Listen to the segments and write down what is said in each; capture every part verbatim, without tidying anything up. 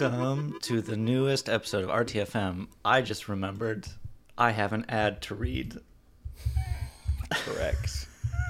Welcome to the newest episode of R T F M. I just remembered I have an ad to read. Correct.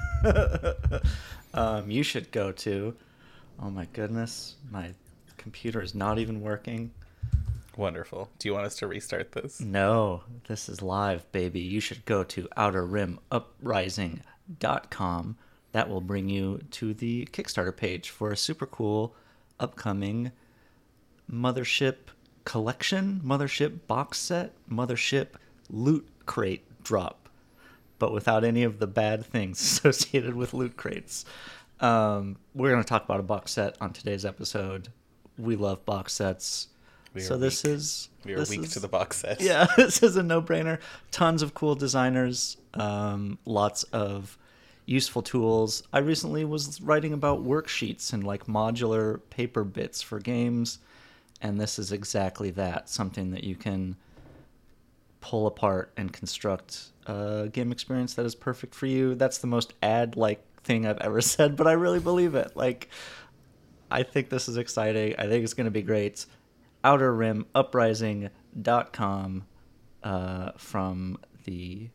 um, you should go to... Oh my goodness, my computer is not even working. Wonderful. Do you want us to restart this? No, this is live, baby. You should go to outer rim uprising dot com. That will bring you to the Kickstarter page for a super cool upcoming Mothership collection, Mothership box set, Mothership loot crate drop, but without any of the bad things associated with loot crates. Um, we're going to talk about a box set on today's episode. We love box sets. We so this weak. is... We are this weak is, to the box sets. Yeah, this is a no-brainer. Tons of cool designers, um, lots of useful tools. I recently was writing about worksheets and like modular paper bits for games, and this is exactly that, something that you can pull apart and construct a game experience that is perfect for you. That's the most ad-like thing I've ever said, but I really believe it. Like, I think this is exciting. I think it's going to be great. outer rim uprising dot com uh, from the...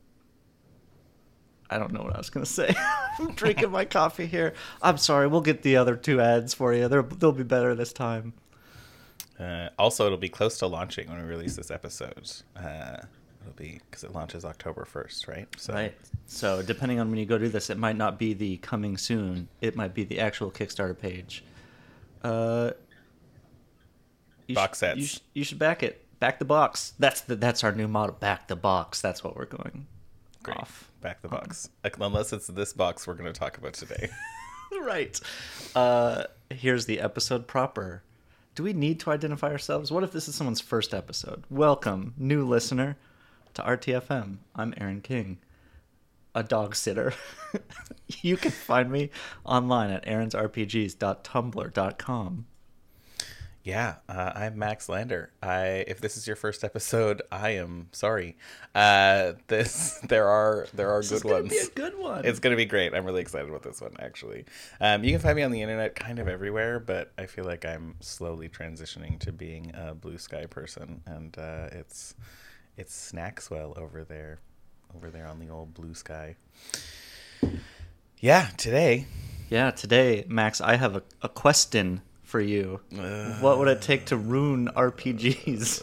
I don't know what I was going to say. I'm drinking my coffee here. I'm sorry. We'll get the other two ads for you. They're, they'll be better this time. Uh, also, it'll be close to launching when we release this episode. Uh, it'll be because it launches October first, right? So. Right. So depending on when you go do this, it might not be the coming soon. It might be the actual Kickstarter page. Uh, you box sh- sets. You, sh- you should back it. Back the box. That's the that's our new motto. Back the box. That's what we're going Great. off. Back the box. Um, Unless it's this box we're going to talk about today. Right. Uh, here's the episode proper. Do we need to identify ourselves? What if this is someone's first episode? Welcome, new listener, to R T F M. I'm Aaron King, a dog sitter. You can find me online at aarons r p gs dot tumblr dot com. Yeah, uh, I'm Max Lander. I if this is your first episode, I am sorry. Uh, this there are there are This good is gonna ones. be a good one. It's gonna be great. I'm really excited about this one. Actually, um, you can find me on the internet kind of everywhere, but I feel like I'm slowly transitioning to being a Blue Sky person, and uh, it's it's Snackswell over there, over there on the old Blue Sky. Yeah, today. Yeah, today, Max, I have a, a question for you. Uh, What would it take to ruin R P Gs?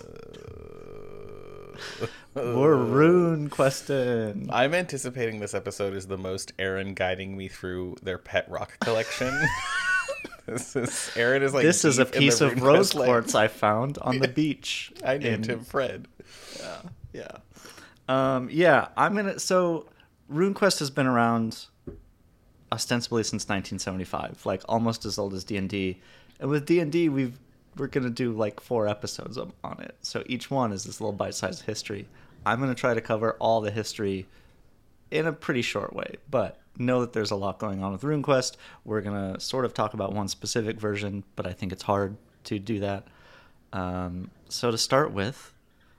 We're Rune Question. I'm anticipating this episode is the most Aaron guiding me through their pet rock collection. This is Aaron is like This is a deep in piece the of rose RuneQuest land. quartz I found on the beach. I named in- him Fred. Yeah, yeah. Um, yeah, I'm gonna. So, RuneQuest has been around ostensibly since nineteen seventy-five, like almost as old as D and D. And with D and D, we've we're gonna do like four episodes of, on it. So each one is this little bite-sized history. I'm gonna try to cover all the history in a pretty short way, but know that there's a lot going on with RuneQuest. We're gonna sort of talk about one specific version, but I think it's hard to do that. Um, so to start with,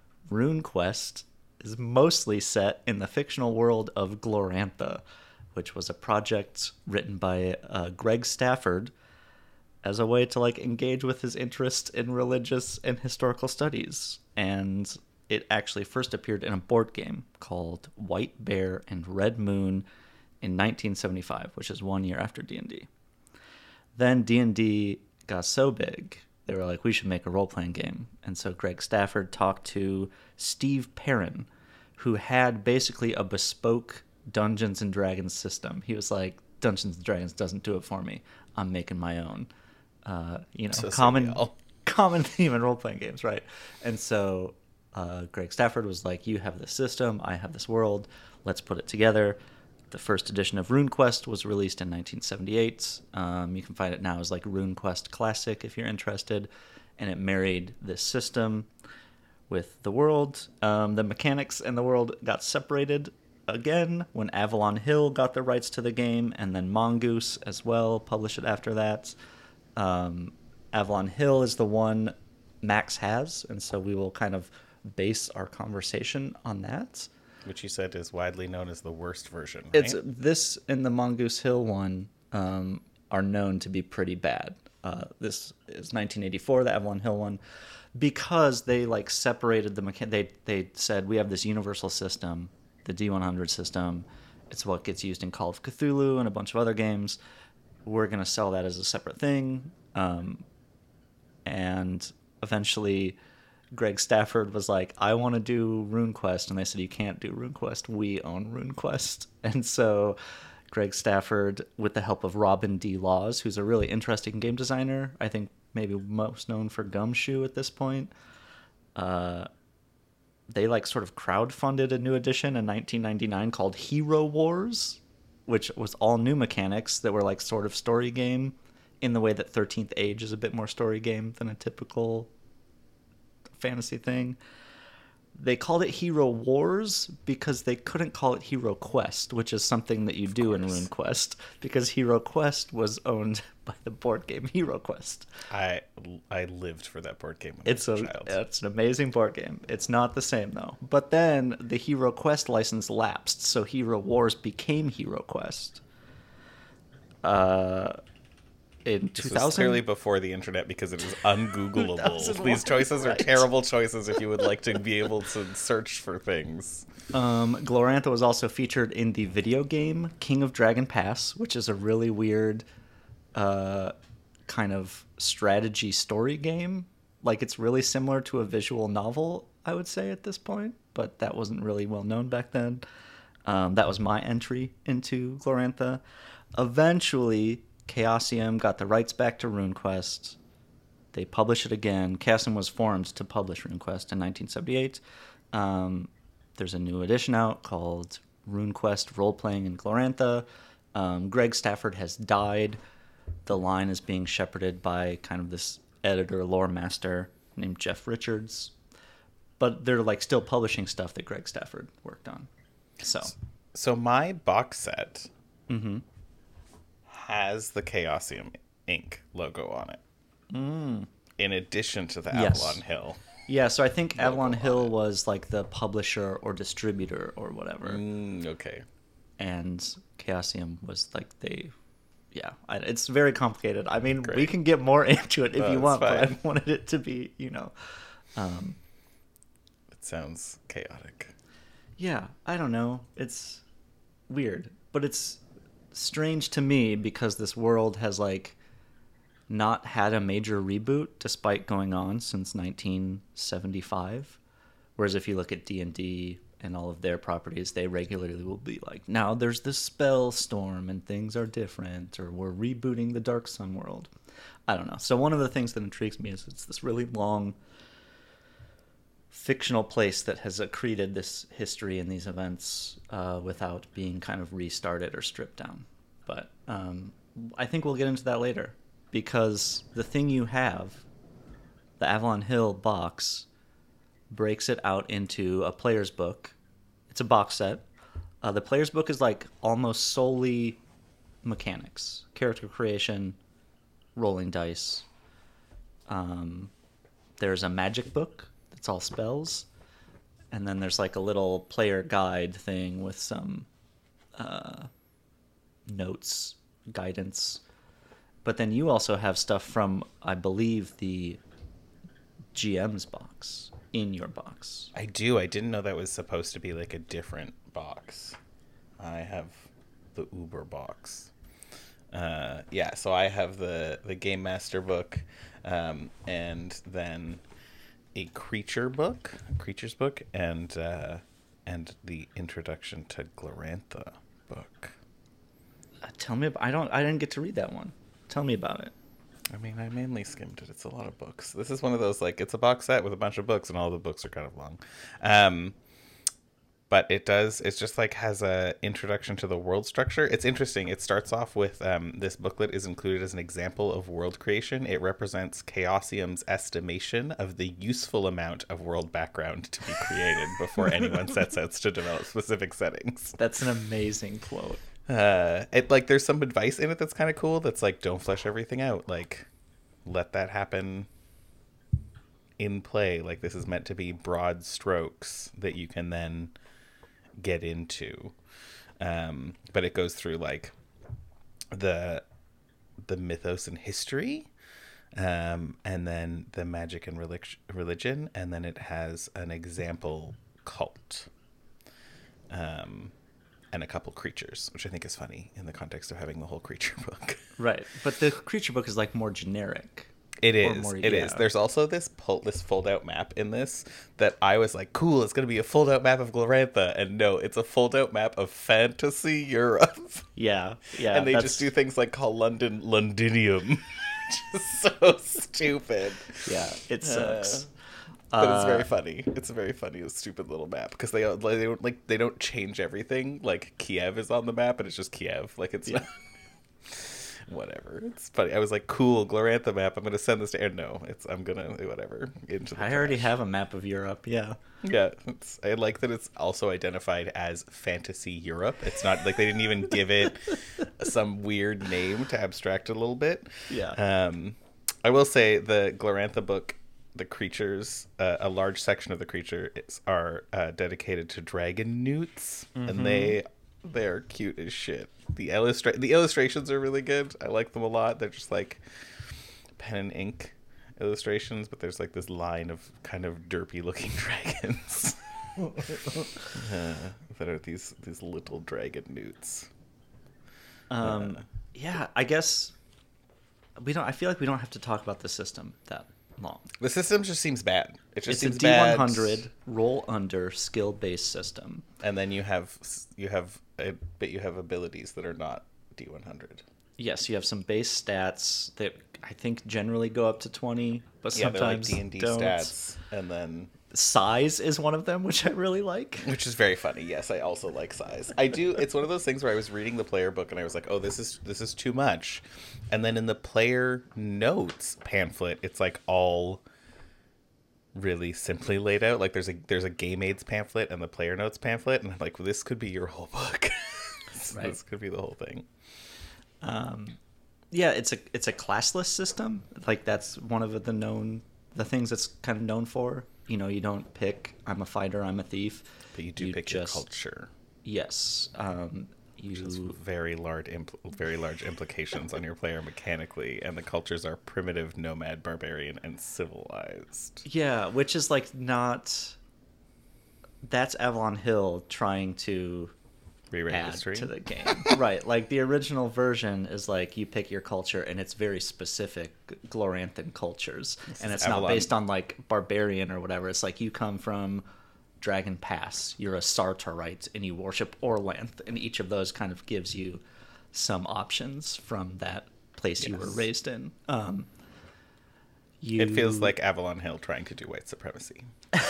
RuneQuest is mostly set in the fictional world of Glorantha, which was a project written by uh, Greg Stafford as a way to like engage with his interest in religious and historical studies. And it actually first appeared in a board game called White Bear and Red Moon in nineteen seventy-five, which is one year after D and D. Then D and D got so big, they were like, we should make a role-playing game. And so Greg Stafford talked to Steve Perrin, who had basically a bespoke Dungeons and Dragons system. He was like, Dungeons and Dragons doesn't do it for me. I'm making my own. Uh, you know, So common surreal. common theme in role-playing games, right? And so uh, Greg Stafford was like, you have this system, I have this world, let's put it together. The first edition of RuneQuest was released in nineteen seventy-eight. Um, you can find it now as like RuneQuest Classic if you're interested. And it married this system with the world. Um, the mechanics and the world got separated again when Avalon Hill got the rights to the game, and then Mongoose as well published it after that. Um, Avalon Hill is the one Max has, and so we will kind of base our conversation on that. Which you said is widely known as the worst version, right? It's this and the Mongoose Hill one um, are known to be pretty bad. Uh, this is nineteen eighty-four, the Avalon Hill one, because they like separated the mechan- they they said we have this universal system, the D one hundred system. It's what gets used in Call of Cthulhu and a bunch of other games. We're going to sell that as a separate thing. Um, and eventually Greg Stafford was like, I want to do RuneQuest. And they said, you can't do RuneQuest. We own RuneQuest. And so Greg Stafford, with the help of Robin D. Laws, who's a really interesting game designer, I think maybe most known for Gumshoe at this point, uh, they like sort of crowdfunded a new edition in nineteen ninety-nine called Hero Wars, which was all new mechanics that were like sort of story game in the way that thirteenth Age is a bit more story game than a typical fantasy thing. They called it Hero Wars because they couldn't call it Hero Quest, which is something that you Of do course. in RuneQuest, because Hero Quest was owned by the board game Hero Quest. I I lived for that board game when It's I was a a child. it's an amazing board game. It's not the same though. But then the Hero Quest license lapsed, so Hero Wars became Hero Quest. Uh, in two This thousand, was clearly before the internet because it is ungoogleable. two thousand one, These choices are right. terrible choices if you would like to be able to search for things. Um, Glorantha was also featured in the video game King of Dragon Pass, which is a really weird uh, kind of strategy story game. Like, it's really similar to a visual novel, I would say, at this point, but that wasn't really well known back then. Um, that was my entry into Glorantha. Eventually, Chaosium got the rights back to RuneQuest. They published it again. Chaosium was formed to publish RuneQuest in nineteen seventy-eight. Um, there's a new edition out called RuneQuest Role-Playing in Glorantha. Um, Greg Stafford has died. The line is being shepherded by kind of this editor, lore master named Jeff Richards. But they're like still publishing stuff that Greg Stafford worked on. So, So my box set mm-hmm. has the Chaosium Incorporated logo on it. mm. In addition to the Yes. Avalon Hill. Yeah, so I think Logo Avalon on Hill it. was like the publisher or distributor or whatever. Mm, okay. And Chaosium was like they, yeah, I, it's very complicated. I mean, we Great. can get more into it if No, you it's want, but fine. I wanted it to be, you know, um, It sounds chaotic. yeah, I don't know. It's weird, but it's strange to me because this world has like not had a major reboot despite going on since nineteen seventy-five. Whereas if you look at D and D and all of their properties, they regularly will be like, now there's this spell storm and things are different, or we're rebooting the Dark Sun world. I don't know. So one of the things that intrigues me is it's this really long fictional place that has accreted this history and these events uh, without being kind of restarted or stripped down. But um, I think we'll get into that later, because the thing you have, the Avalon Hill box, breaks it out into a player's book. It's a box set. Uh, the player's book is like almost solely mechanics, character creation, rolling dice. Um, there's a magic book that's all spells. And then there's like a little player guide thing with some uh, notes, guidance. But then you also have stuff from, I believe, the G M's box in your box. I do. I didn't know that was supposed to be like a different box. I have the Uber box. Uh, yeah, so I have the, the Game Master book, um, and then a creature book, a creatures book, and uh, and the Introduction to Glorantha book. Uh, tell me, about, I don't, I didn't get to read that one. Tell me about it. I mean, I mainly skimmed it. It's a lot of books. This is one of those, like, it's a box set with a bunch of books, and all the books are kind of long. Um, but it does, it's just, like, has a introduction to the world structure. It's interesting. It starts off with, um, this booklet is included as an example of world creation. It represents Chaosium's estimation of the useful amount of world background to be created before anyone sets out to develop specific settings. That's an amazing quote. Uh, it like there's some advice in it that's kind of cool. That's like, don't flesh everything out. Like, let that happen in play. Like, this is meant to be broad strokes that you can then get into. Um, but it goes through like the the mythos and history Um, and then the magic and relig- religion, and then it has an example cult. Um, and a couple creatures, which I think is funny in the context of having the whole creature book. Right, but the creature book is like more generic. It is. More, it yeah. is. There's also this pull, this fold out map in this that I was like, cool, it's going to be a fold out map of Glorantha. And no, it's a fold out map of fantasy Europe. Yeah. Yeah. And they that's... just do things like call London Londinium, which is so stupid. Yeah, it sucks. Uh, but uh, it's very funny. It's a very funny, stupid little map because they they don't like they don't change everything. Like Kiev is on the map and it's just Kiev. Like it's yeah. not. Whatever. It's funny. I was like, cool, Glorantha map. I'm gonna send this to Aaron. No, it's I'm gonna whatever. Into the I trash. already have a map of Europe. Yeah. Yeah. It's, I like that it's also identified as fantasy Europe. It's not like they didn't even give it some weird name to abstract it a little bit. Yeah. Um, I will say the Glorantha book, the creatures, uh, a large section of the creature is, are uh, dedicated to dragon newts, mm-hmm. and they they're cute as shit. The illustra- the illustrations are really good. I like them a lot. They're just like pen and ink illustrations, but there's like this line of kind of derpy looking dragons uh, that are these these little dragon newts. Um, uh, yeah, I guess we don't. I feel like we don't have to talk about the system that long. The system just seems bad. It just it's seems a D one hundred bad. roll under skill based system, and then you have you have a, but you have abilities that are not D one hundred. Yes, you have some base stats that I think generally go up to twenty, but yeah, sometimes they're like D and D don't. stats, and then size is one of them, which I really like. Which is very funny. Yes, I also like size. I do. It's one of those things where I was reading the player book and I was like, "Oh, this is this is too much," and then in the player notes pamphlet, it's like all really simply laid out. Like there's a there's a game aids pamphlet and the player notes pamphlet, and I'm like, well, "This could be your whole book. Right. This could be the whole thing." Um, yeah, it's a it's a classless system. Like that's one of the known the things it's kind of known for. You know, you don't pick I'm a fighter, I'm a thief. But you do you pick just, your culture. Yes. Um, you Which has very large impl- very large implications on your player mechanically, and the cultures are primitive, nomad, barbarian, and civilized. Yeah, which is like not. That's Avalon Hill trying to rewrite add history to the game, right? Like the original version is like you pick your culture, and it's very specific Gloranthan cultures, this and it's Avalon. Not based on like barbarian or whatever. It's like you come from Dragon Pass, you're a Sartarite, and you worship Orlanth, and each of those kind of gives you some options from that place yes. you were raised in. Um, you... It feels like Avalon Hill trying to do white supremacy.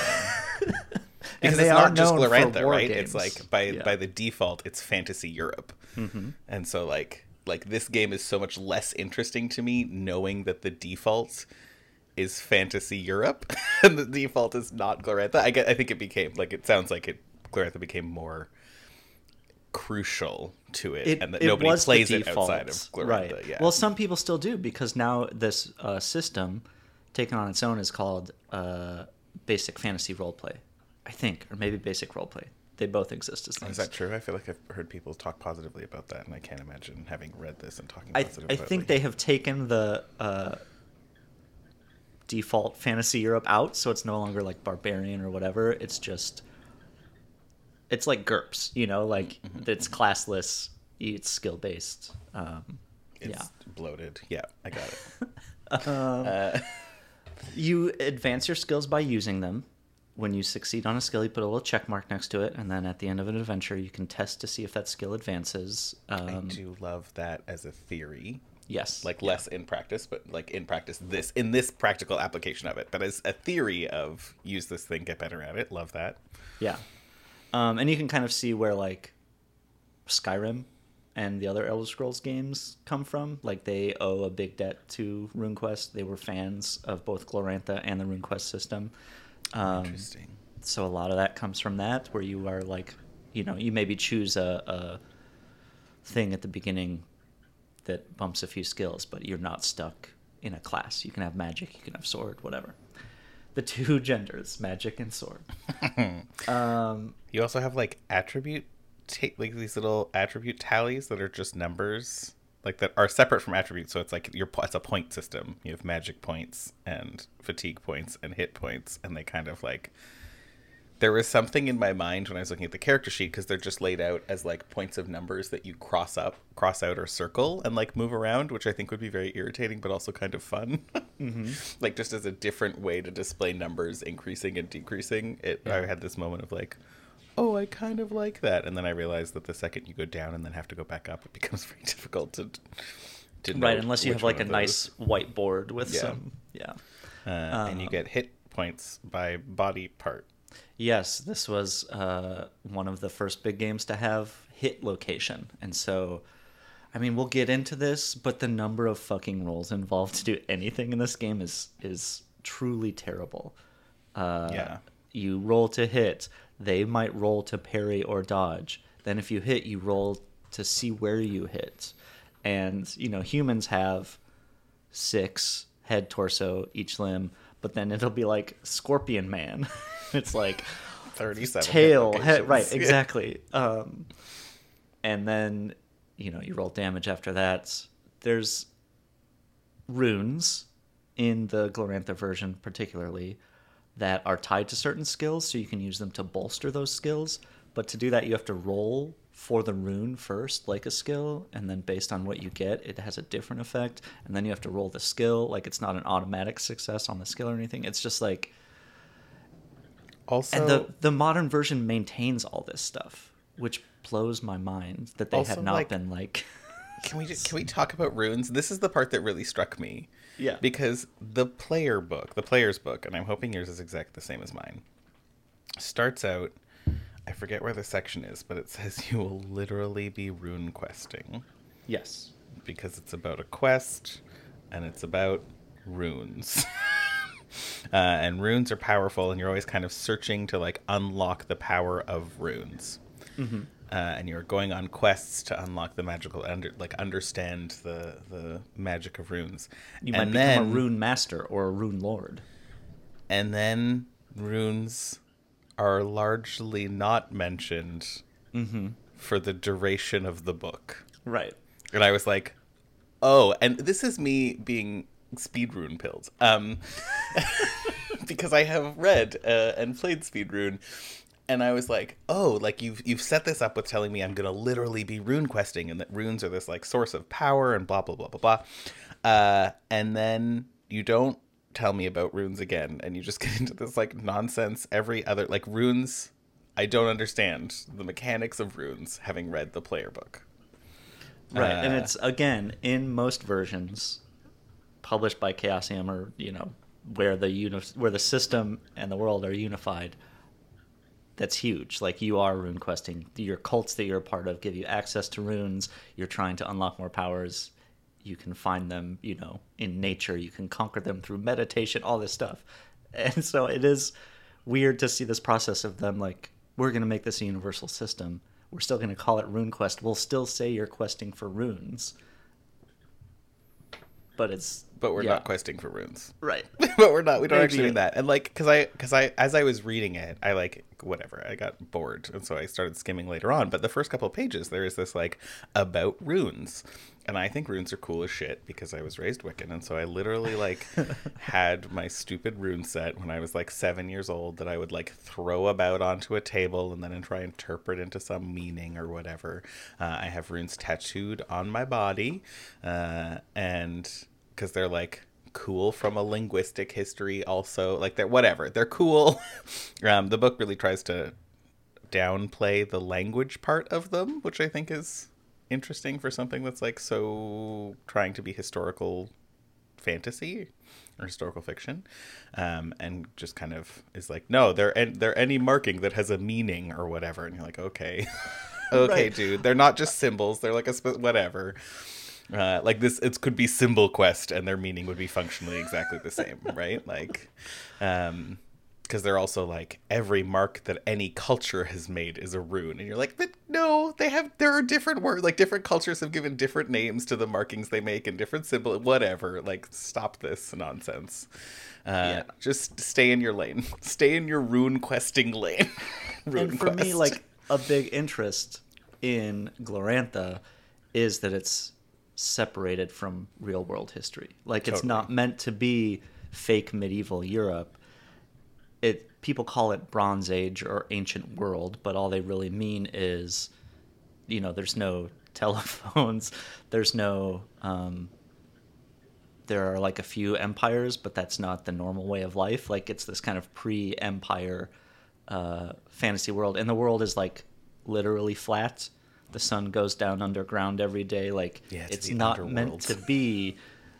And because they it's are not just Glorantha, right? Games. It's like by yeah. by the default, it's fantasy Europe, mm-hmm. and so like like this game is so much less interesting to me knowing that the default is fantasy Europe and the default is not Glorantha. I get. I think it became like it sounds like it. Glorantha became more crucial to it, it and that it nobody was plays the it default. outside of Glorantha. Right. Yeah. Well, some people still do because now this uh, system, taken on its own, is called uh, basic fantasy roleplay. I think, or maybe basic roleplay. They both exist as things. Is that true? I feel like I've heard people talk positively about that, and I can't imagine having read this and talking I, positively I about it. I think like, they have taken the uh, default fantasy Europe out, so it's no longer like barbarian or whatever. It's just, it's like GURPS, you know, like mm-hmm. it's classless, it's skill based. Um, it's yeah. bloated. Yeah, I got it. um, uh, you advance your skills by using them. When you succeed on a skill, you put a little check mark next to it, and then at the end of an adventure, you can test to see if that skill advances. Um, I do love that as a theory. Yes. Like yeah. less in practice, but like in practice, this in this practical application of it. But as a theory of use this thing, get better at it. Love that. Yeah. Um, and you can kind of see where like Skyrim and the other Elder Scrolls games come from. Like they owe a big debt to RuneQuest. They were fans of both Glorantha and the RuneQuest system. Um, Interesting. So a lot of that comes from that, where you are like, you know, you maybe choose a, a thing at the beginning that bumps a few skills, but you're not stuck in a class. You can have magic, you can have sword, whatever. The two genders, magic and sword. um, you also have like attribute, ta- like these little attribute tallies that are just numbers. like that are separate from attributes. So it's like your it's a point system. You have magic points and fatigue points and hit points, and they kind of like. There was something in my mind when I was looking at the character sheet, because they're just laid out as like points of numbers that you cross up, cross out, or circle and like move around, which I think would be very irritating, but also kind of fun. Mm-hmm. Like just as a different way to display numbers increasing and decreasing. It. Yeah. I had this moment of like, oh, I kind of like that. And then I realized that the second you go down and then have to go back up, it becomes very difficult to, to right, unless you have like a nice whiteboard with yeah. some, yeah. Uh, um, and you get hit points by body part. Yes, this was uh, one of the first big games to have hit location. And so, I mean, we'll get into this, but the number of fucking rolls involved to do anything in this game is is truly terrible. Uh, yeah. You roll to hit. They might roll to parry or dodge. Then if you hit, you roll to see where you hit. And, you know, humans have six, head, torso, each limb, but then it'll be like Scorpion Man. It's like thirty-seven tail, head, right, exactly. Um, and then, you know, you roll damage after that. There's runes in the Glorantha version particularly that are tied to certain skills, so you can use them to bolster those skills. But to do that, you have to roll for the rune first, like a skill, and then based on what you get, it has a different effect. And then you have to roll the skill. Like, it's not an automatic success on the skill or anything. It's just like... Also, and the the modern version maintains all this stuff, which blows my mind that they had not like, been like... Can we just, can we talk about runes? This is the part that really struck me. Yeah. Because the player book, the player's book, and I'm hoping yours is exactly the same as mine, starts out, I forget where the section is, but it says you will literally be rune questing. Yes. Because it's about a quest, and it's about runes. uh, and runes are powerful, and you're always kind of searching to like unlock the power of runes. Mm-hmm. Uh, and you're going on quests to unlock the magical, under, like understand the the magic of runes. You might and become then, a rune master or a rune lord. And then runes are largely not mentioned mm-hmm. for the duration of the book. Right. And I was like, oh, and this is me being speed rune pilled. Um, because I have read uh, and played speed rune. And I was like, oh, like you've you've set this up with telling me I'm going to literally be rune questing and that runes are this like source of power and blah, blah, blah, blah, blah. Uh, and then you don't tell me about runes again. And you just get into this like nonsense every other, like runes. I don't understand the mechanics of runes having read the player book. Right. Uh, and it's, again, in most versions published by Chaosium or, you know, where the uni- where the system and the world are unified. That's huge. Like, you are rune questing. Your cults that you're a part of give you access to runes. You're trying to unlock more powers. You can find them, you know, in nature. You can conquer them through meditation, all this stuff. And so it is weird to see this process of them, like, we're going to make this a universal system. We're still going to call it RuneQuest. We'll still say you're questing for runes. But it's... But we're yeah. not questing for runes. Right. But we're not. We don't Maybe actually it. mean that. And, like, because I, cause I, as I was reading it, I, like, whatever, I got bored. And so I started skimming later on. But the first couple of pages, there is this, like, about runes. And I think runes are cool as shit because I was raised Wiccan. And so I literally, like, had my stupid rune set when I was, like, seven years old that I would, like, throw about onto a table and then try and interpret into some meaning or whatever. Uh, I have runes tattooed on my body. Uh, and... because they're like cool from a linguistic history also, like they're whatever, they're cool. um, the book really tries to downplay the language part of them, which I think is interesting for something that's like so trying to be historical fantasy or historical fiction, um, and just kind of is like, no, they're they're any marking that has a meaning or whatever, and you're like, okay, okay, right. Dude, they're not just symbols, they're like a sp- whatever. Uh, like this, it could be symbol quest, and their meaning would be functionally exactly the same, right? Like, um, because they're also like every mark that any culture has made is a rune, and you're like, but no, they have. There are different words. Like different cultures have given different names to the markings they make and different symbol, whatever. Like, stop this nonsense. Uh, yeah. Just stay in your lane. Stay in your rune questing lane. Rune and for quest. me, like a big interest in Glorantha is that it's separated from real world history. Like it's Totally. not meant to be fake medieval Europe. It people call it Bronze Age or ancient world, but all they really mean is, you know, there's no telephones, there's no um there are like a few empires, but that's not the normal way of life. Like it's this kind of pre-empire uh, fantasy world, and the world is like literally flat. The sun goes down underground every day. Like Yeah, it's it's the not underworld. meant to be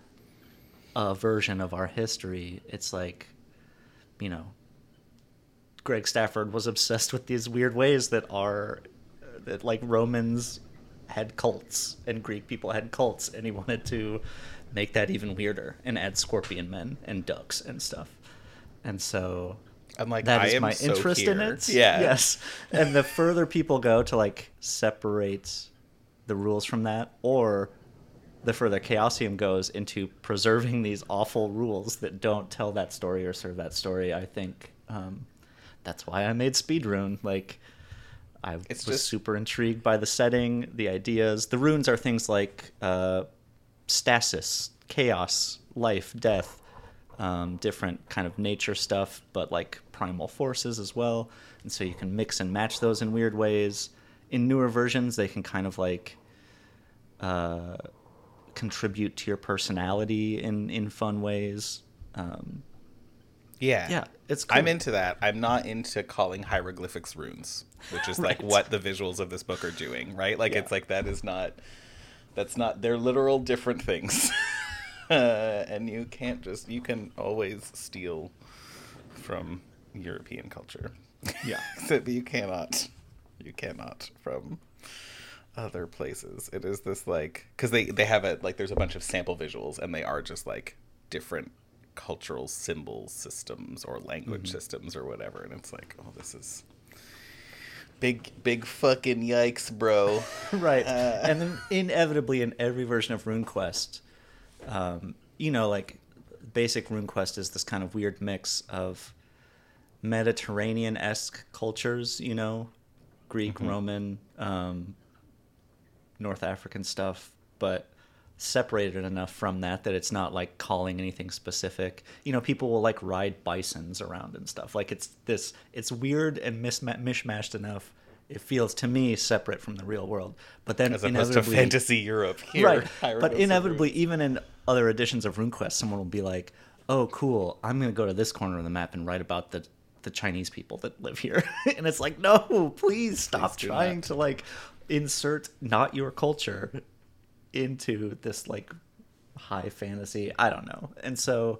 a version of our history. It's like, you know, Greg Stafford was obsessed with these weird ways that are that like Romans had cults and Greek people had cults, and he wanted to make that even weirder and add scorpion men and ducks and stuff. And so I'm like, that I is am my so interest in here. it. Yeah. Yes. And the further people go to like separate the rules from that, or the further Chaosium goes into preserving these awful rules that don't tell that story or serve that story, I think um, that's why I made Speedrune. Like, I It's was just- super intrigued by the setting, the ideas. The runes are things like uh, stasis, chaos, life, death, um, different kind of nature stuff, but like primal forces as well. And so you can mix and match those in weird ways. In newer versions, they can kind of like uh, contribute to your personality in, in fun ways. Um, Yeah. yeah, it's cool. I'm into that. I'm not into calling hieroglyphics runes, which is like Right. what the visuals of this book are doing, right? Like Yeah. it's like that is not that's not they're literal different things. uh, and you can't just you can always steal from European culture. Yeah. Except you cannot you cannot from other places. It is this like cuz they they have it like there's a bunch of sample visuals and they are just like different cultural symbol systems or language Mm-hmm. systems or whatever, and it's like, oh, this is big big fucking yikes, bro. Right. Uh, And then inevitably in every version of RuneQuest, um, you know, like basic RuneQuest is this kind of weird mix of Mediterranean-esque cultures, you know, Greek, Mhm. Roman, um, North African stuff, but separated enough from that that it's not like calling anything specific. You know, people will like ride bisons around and stuff. Like it's this, it's weird and misma- mishmashed enough. It feels to me separate from the real world. But then as opposed to inevitably, fantasy Europe here. right? But hieroglyphs inevitably, and even in other editions of RuneQuest, someone will be like, "Oh, cool! I'm going to go to this corner of the map and write about the the Chinese people that live here." And it's like, no, please stop Please do trying not. to like insert not your culture into this like high fantasy. I don't know. And so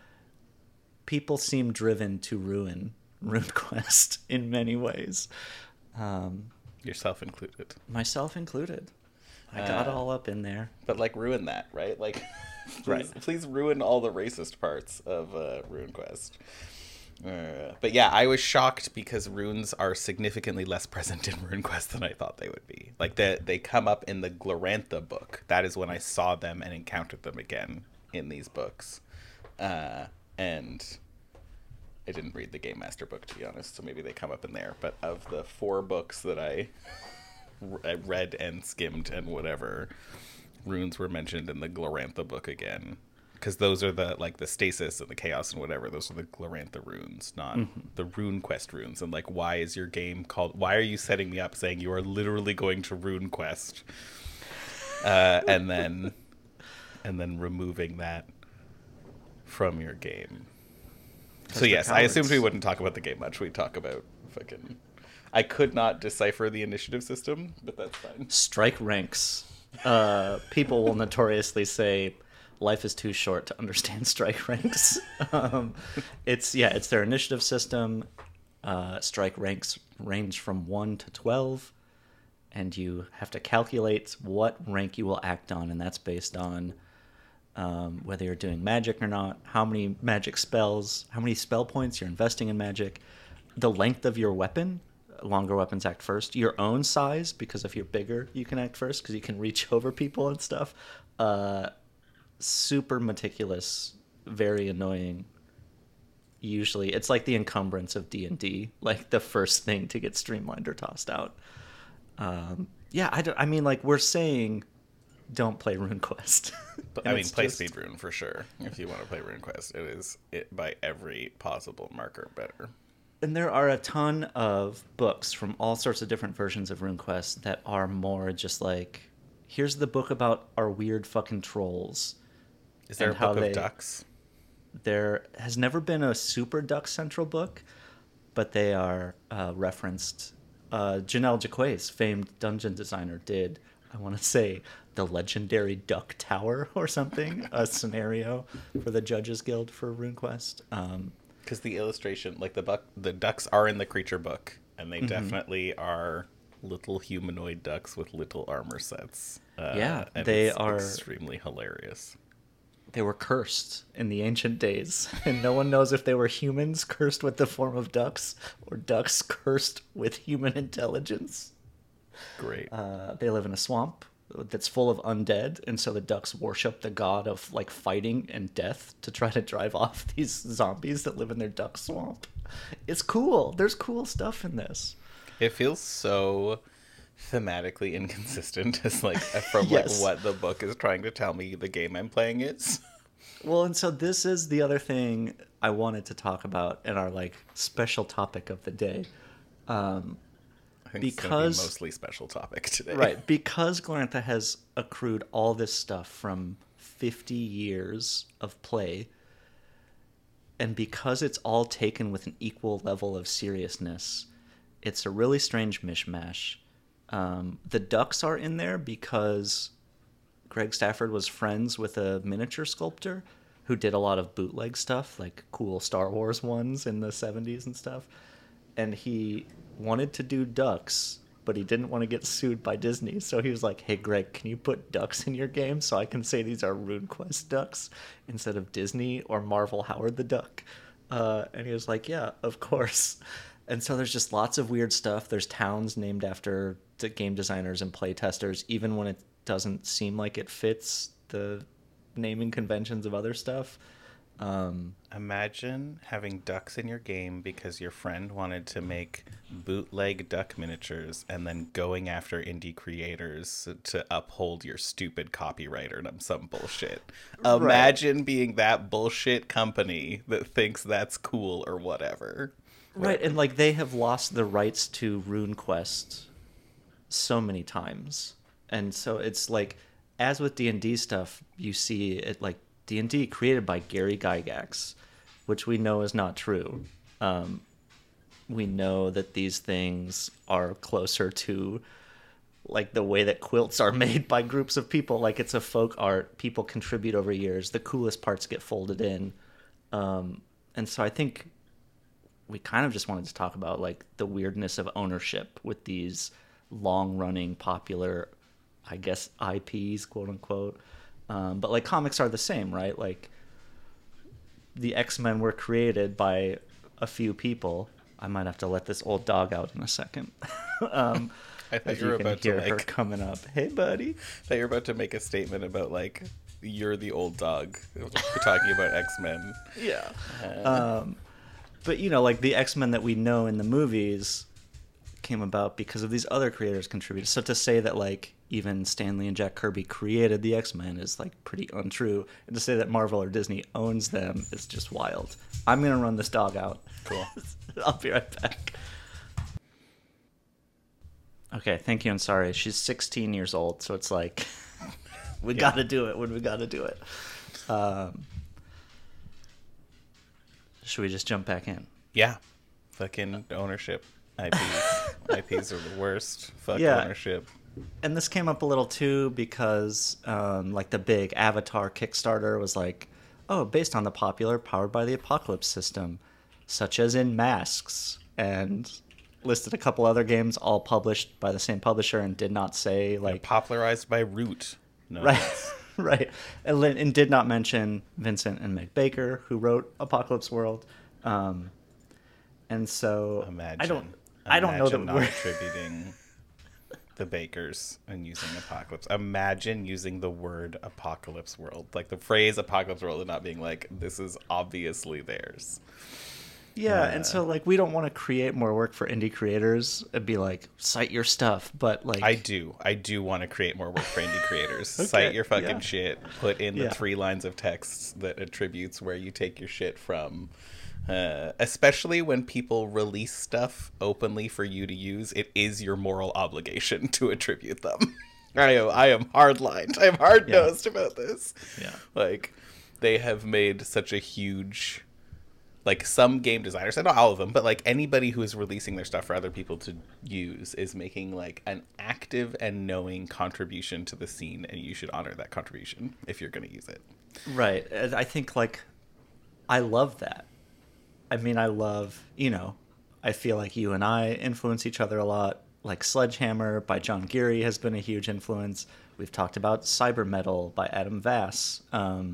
people seem driven to ruin RuneQuest in many ways, um, yourself included. myself included. I got Uh, all up in there. But like ruin that, right? Like please, Right. please ruin all the racist parts of uh, RuneQuest. Uh, but yeah, I was shocked because runes are significantly less present in RuneQuest than I thought they would be. Like they they come up in the Glorantha book. That is when I saw them and encountered them again in these books. Uh, and I didn't read the Game Master book, to be honest, so maybe they come up in there. But of the four books that I I read and skimmed and whatever, runes were mentioned in the Glorantha book again, because those are the like the stasis and the chaos and whatever. Those are the Glorantha runes, not Mm-hmm. the RuneQuest runes. And like, why is your game called? Why are you setting me up saying you are literally going to RuneQuest, uh, and then and then removing that from your game? So they're yes, I assumed we cowards. wouldn't talk about the game much. We'd talk about fucking. I could not decipher the initiative system, but that's fine. Strike ranks. Uh, people will notoriously say life is too short to understand strike ranks. um, it's yeah, it's their initiative system. Uh, strike ranks range from one to twelve, and you have to calculate what rank you will act on, and that's based on um, whether you're doing magic or not, how many magic spells, how many spell points you're investing in magic, the length of your weapon. Longer weapons act first. Your own size, because if you're bigger, you can act first because you can reach over people and stuff. Uh, super meticulous, very annoying. Usually, it's like the encumbrance of D and D, like the first thing to get streamlined or tossed out. Um, yeah, I, don't, I mean, like we're saying don't play RuneQuest. But, I mean, play just... Speedrune for sure. If you want to play RuneQuest, it is it by every possible marker better. And there are a ton of books from all sorts of different versions of RuneQuest that are more just like, here's the book about our weird fucking trolls. Is there a book of they, ducks? There has never been a super duck central book, but they are uh, referenced. Uh, Janelle Jacquet's famed dungeon designer did, I want to say, the legendary Duck Tower or something, a scenario for the Judges Guild for RuneQuest. Um, Because the illustration, like the buck, the ducks are in the creature book, and they mm-hmm. definitely are little humanoid ducks with little armor sets. Uh, yeah, they are extremely hilarious. They were cursed in the ancient days, and no one knows if they were humans cursed with the form of ducks or ducks cursed with human intelligence. Great. Uh, they live in a swamp that's full of undead, and so the ducks worship the god of like fighting and death to try to drive off these zombies that live in their duck swamp. It's cool. There's cool stuff in this. It feels so thematically inconsistent as like from yes. like what the book is trying to tell me the game I'm playing is. Well, and so this is the other thing I wanted to talk about in our like special topic of the day. Um, I think because it's be mostly special topic today. Right, because Glorantha has accrued all this stuff from fifty years of play, and because it's all taken with an equal level of seriousness, it's a really strange mishmash. Um, the ducks are in there because Greg Stafford was friends with a miniature sculptor who did a lot of bootleg stuff, like cool Star Wars ones in the seventies and stuff. And he wanted to do ducks, but he didn't want to get sued by Disney. So he was like, hey, Greg, can you put ducks in your game so I can say these are RuneQuest ducks instead of Disney or Marvel Howard the Duck? Uh, and he was like, yeah, of course. And so there's just lots of weird stuff. There's towns named after game designers and play testers, even when it doesn't seem like it fits the naming conventions of other stuff. Um, Imagine having ducks in your game because your friend wanted to make bootleg duck miniatures and then going after indie creators to uphold your stupid copyright or some bullshit. Imagine right. being that bullshit company that thinks that's cool or whatever. Right, and like they have lost the rights to RuneQuest so many times. And so it's like, as with D and D stuff, you see it like D and D created by Gary Gygax, which we know is not true. Um, we know that these things are closer to like the way that quilts are made by groups of people. Like it's a folk art. People contribute over years. The coolest parts get folded in. Um, and so I think we kind of just wanted to talk about like the weirdness of ownership with these long-running popular, I guess, I Ps, quote unquote. Um, but like comics are the same, right? Like the X-Men were created by a few people. I might have to let this old dog out in a second. um, I thought you were you about hear to like her coming up. Hey, buddy. I thought you were about to make a statement about like you're the old dog. We're talking about X-Men. Yeah. Uh, um, but you know, like the X-Men that we know in the movies came about because of these other creators contributed. So to say that like even Stan Lee and Jack Kirby created the X-Men is like pretty untrue. And to say that Marvel or Disney owns them is just wild. I'm going to run this dog out. Cool. I'll be right back. Okay, thank you and sorry. She's sixteen years old, so it's like we yeah. got to do it when we got to do it. Um, should we just jump back in? Yeah. Fucking ownership. I Ps. I Ps are the worst. Fuck yeah. ownership. And this came up a little too because um, like the big Avatar Kickstarter was like, oh, based on the popular Powered by the Apocalypse system, such as in Masks, and listed a couple other games all published by the same publisher and did not say like yeah, popularized by Root. No. Right. Right. And, and did not mention Vincent and Meg Baker, who wrote Apocalypse World. Um, and so imagine, I don't I don't know that not we're attributing the Bakers and using Apocalypse. Imagine using the word Apocalypse World, like the phrase Apocalypse World, and not being like, this is obviously theirs. Yeah, Uh, and so like we don't want to create more work for indie creators and be like cite your stuff, but like I do. I do want to create more work for indie creators. Okay, Cite your fucking yeah. shit. Put in the Yeah. three lines of text that attributes where you take your shit from. Uh, especially when people release stuff openly for you to use, it is your moral obligation to attribute them. I am, I am hard-lined. I am hard-nosed Yeah. about this. Yeah. Like, they have made such a huge... Like, some game designers, and not all of them, but, like, anybody who is releasing their stuff for other people to use is making, like, an active and knowing contribution to the scene, and you should honor that contribution if you're going to use it. Right. And I think like I love that. I mean, I love, you know, I feel like you and I influence each other a lot. Like Sledgehammer by John Geary has been a huge influence. We've talked about Cyber Metal by Adam Vass. Um,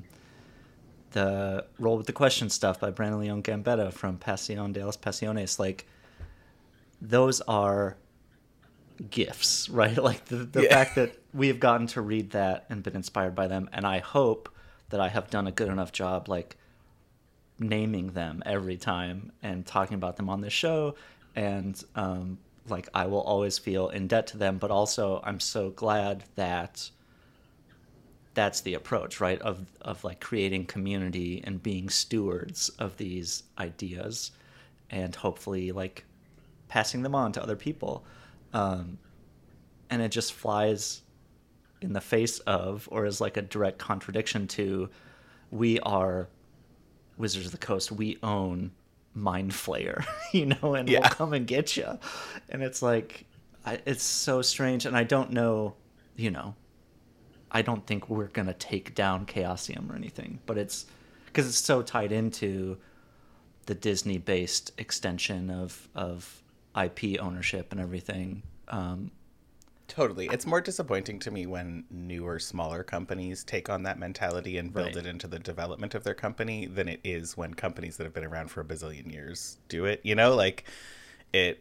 the Roll with the Question stuff by Brandon Leon Gambetta from Pasión de las Pasiones. Like, those are gifts, right? Like the, the Yeah. fact that we have gotten to read that and been inspired by them. And I hope that I have done a good enough job, like, naming them every time and talking about them on this show. And, um, like, I will always feel in debt to them, but also I'm so glad that that's the approach, right? Of, of like creating community and being stewards of these ideas and hopefully like passing them on to other people. Um, and it just flies in the face of, or is like a direct contradiction to, we are Wizards of the Coast, we own Mind Flayer, you know, and Yeah. we'll come and get you. And it's like, I, it's so strange. And I don't know, you know, I don't think we're going to take down Chaosium or anything, but it's because it's so tied into the Disney based extension of, of I P ownership and everything. Um, Totally. It's more disappointing to me when newer, smaller companies take on that mentality and build Right. it into the development of their company than it is when companies that have been around for a bazillion years do it. You know, like, it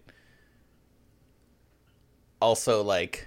also, like,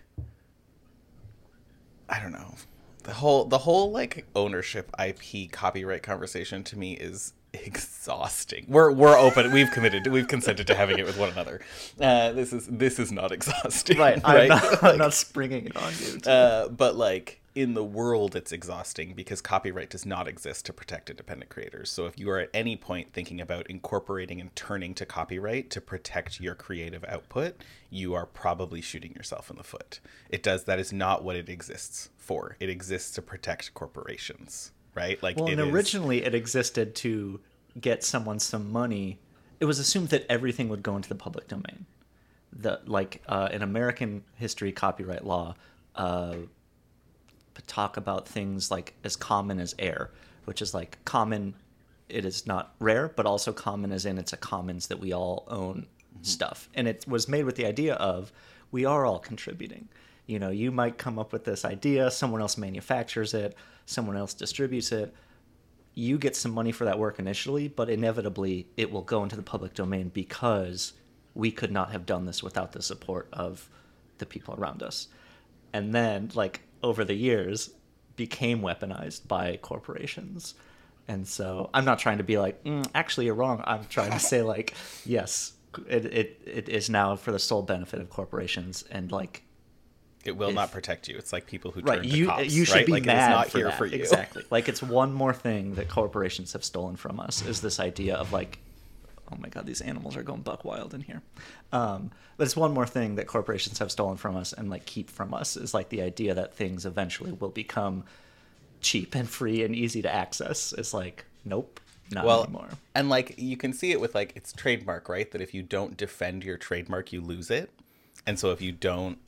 I don't know. The whole, the whole, like, ownership I P copyright conversation to me is exhausting. We're we're open. We've committed. To, we've consented to having it with one another. Uh, this is this is not exhausting, right. I'm, right? not, Like, I'm not springing it on you. too. uh, but like in the world, it's exhausting because copyright does not exist to protect independent creators. So if you are at any point thinking about incorporating and turning to copyright to protect your creative output, you are probably shooting yourself in the foot. It does. That is not what it exists for. It exists to protect corporations, right? Like, Well, it and is- originally it existed to get someone some money. It was assumed that everything would go into the public domain. The like uh, in American history, copyright law uh, talk about things like as common as air, which is like common. It is not rare, but also common as in it's a commons that we all own stuff, and it was made with the idea of we are all contributing. You know, you might come up with this idea, someone else manufactures it, someone else distributes it. You get some money for that work initially, but inevitably it will go into the public domain because we could not have done this without the support of the people around us. And then, like, over the years, became weaponized by corporations. And so I'm not trying to be like, mm, actually, you're wrong. I'm trying to say, like, yes, it, it it is now for the sole benefit of corporations. And, like, it will if- not protect you. It's like people who right, turn you to cops, you should right? be like, mad it is not for here that. for you. Exactly. Like, it's one more thing that corporations have stolen from us is this idea of, like, oh my god, these animals are going buck wild in here. Um, but it's one more thing that corporations have stolen from us and like keep from us is like the idea that things eventually will become cheap and free and easy to access. It's like, nope, not Well, anymore. and like you can see it with like its trademark, right? That if you don't defend your trademark, you lose it. And so if you don't,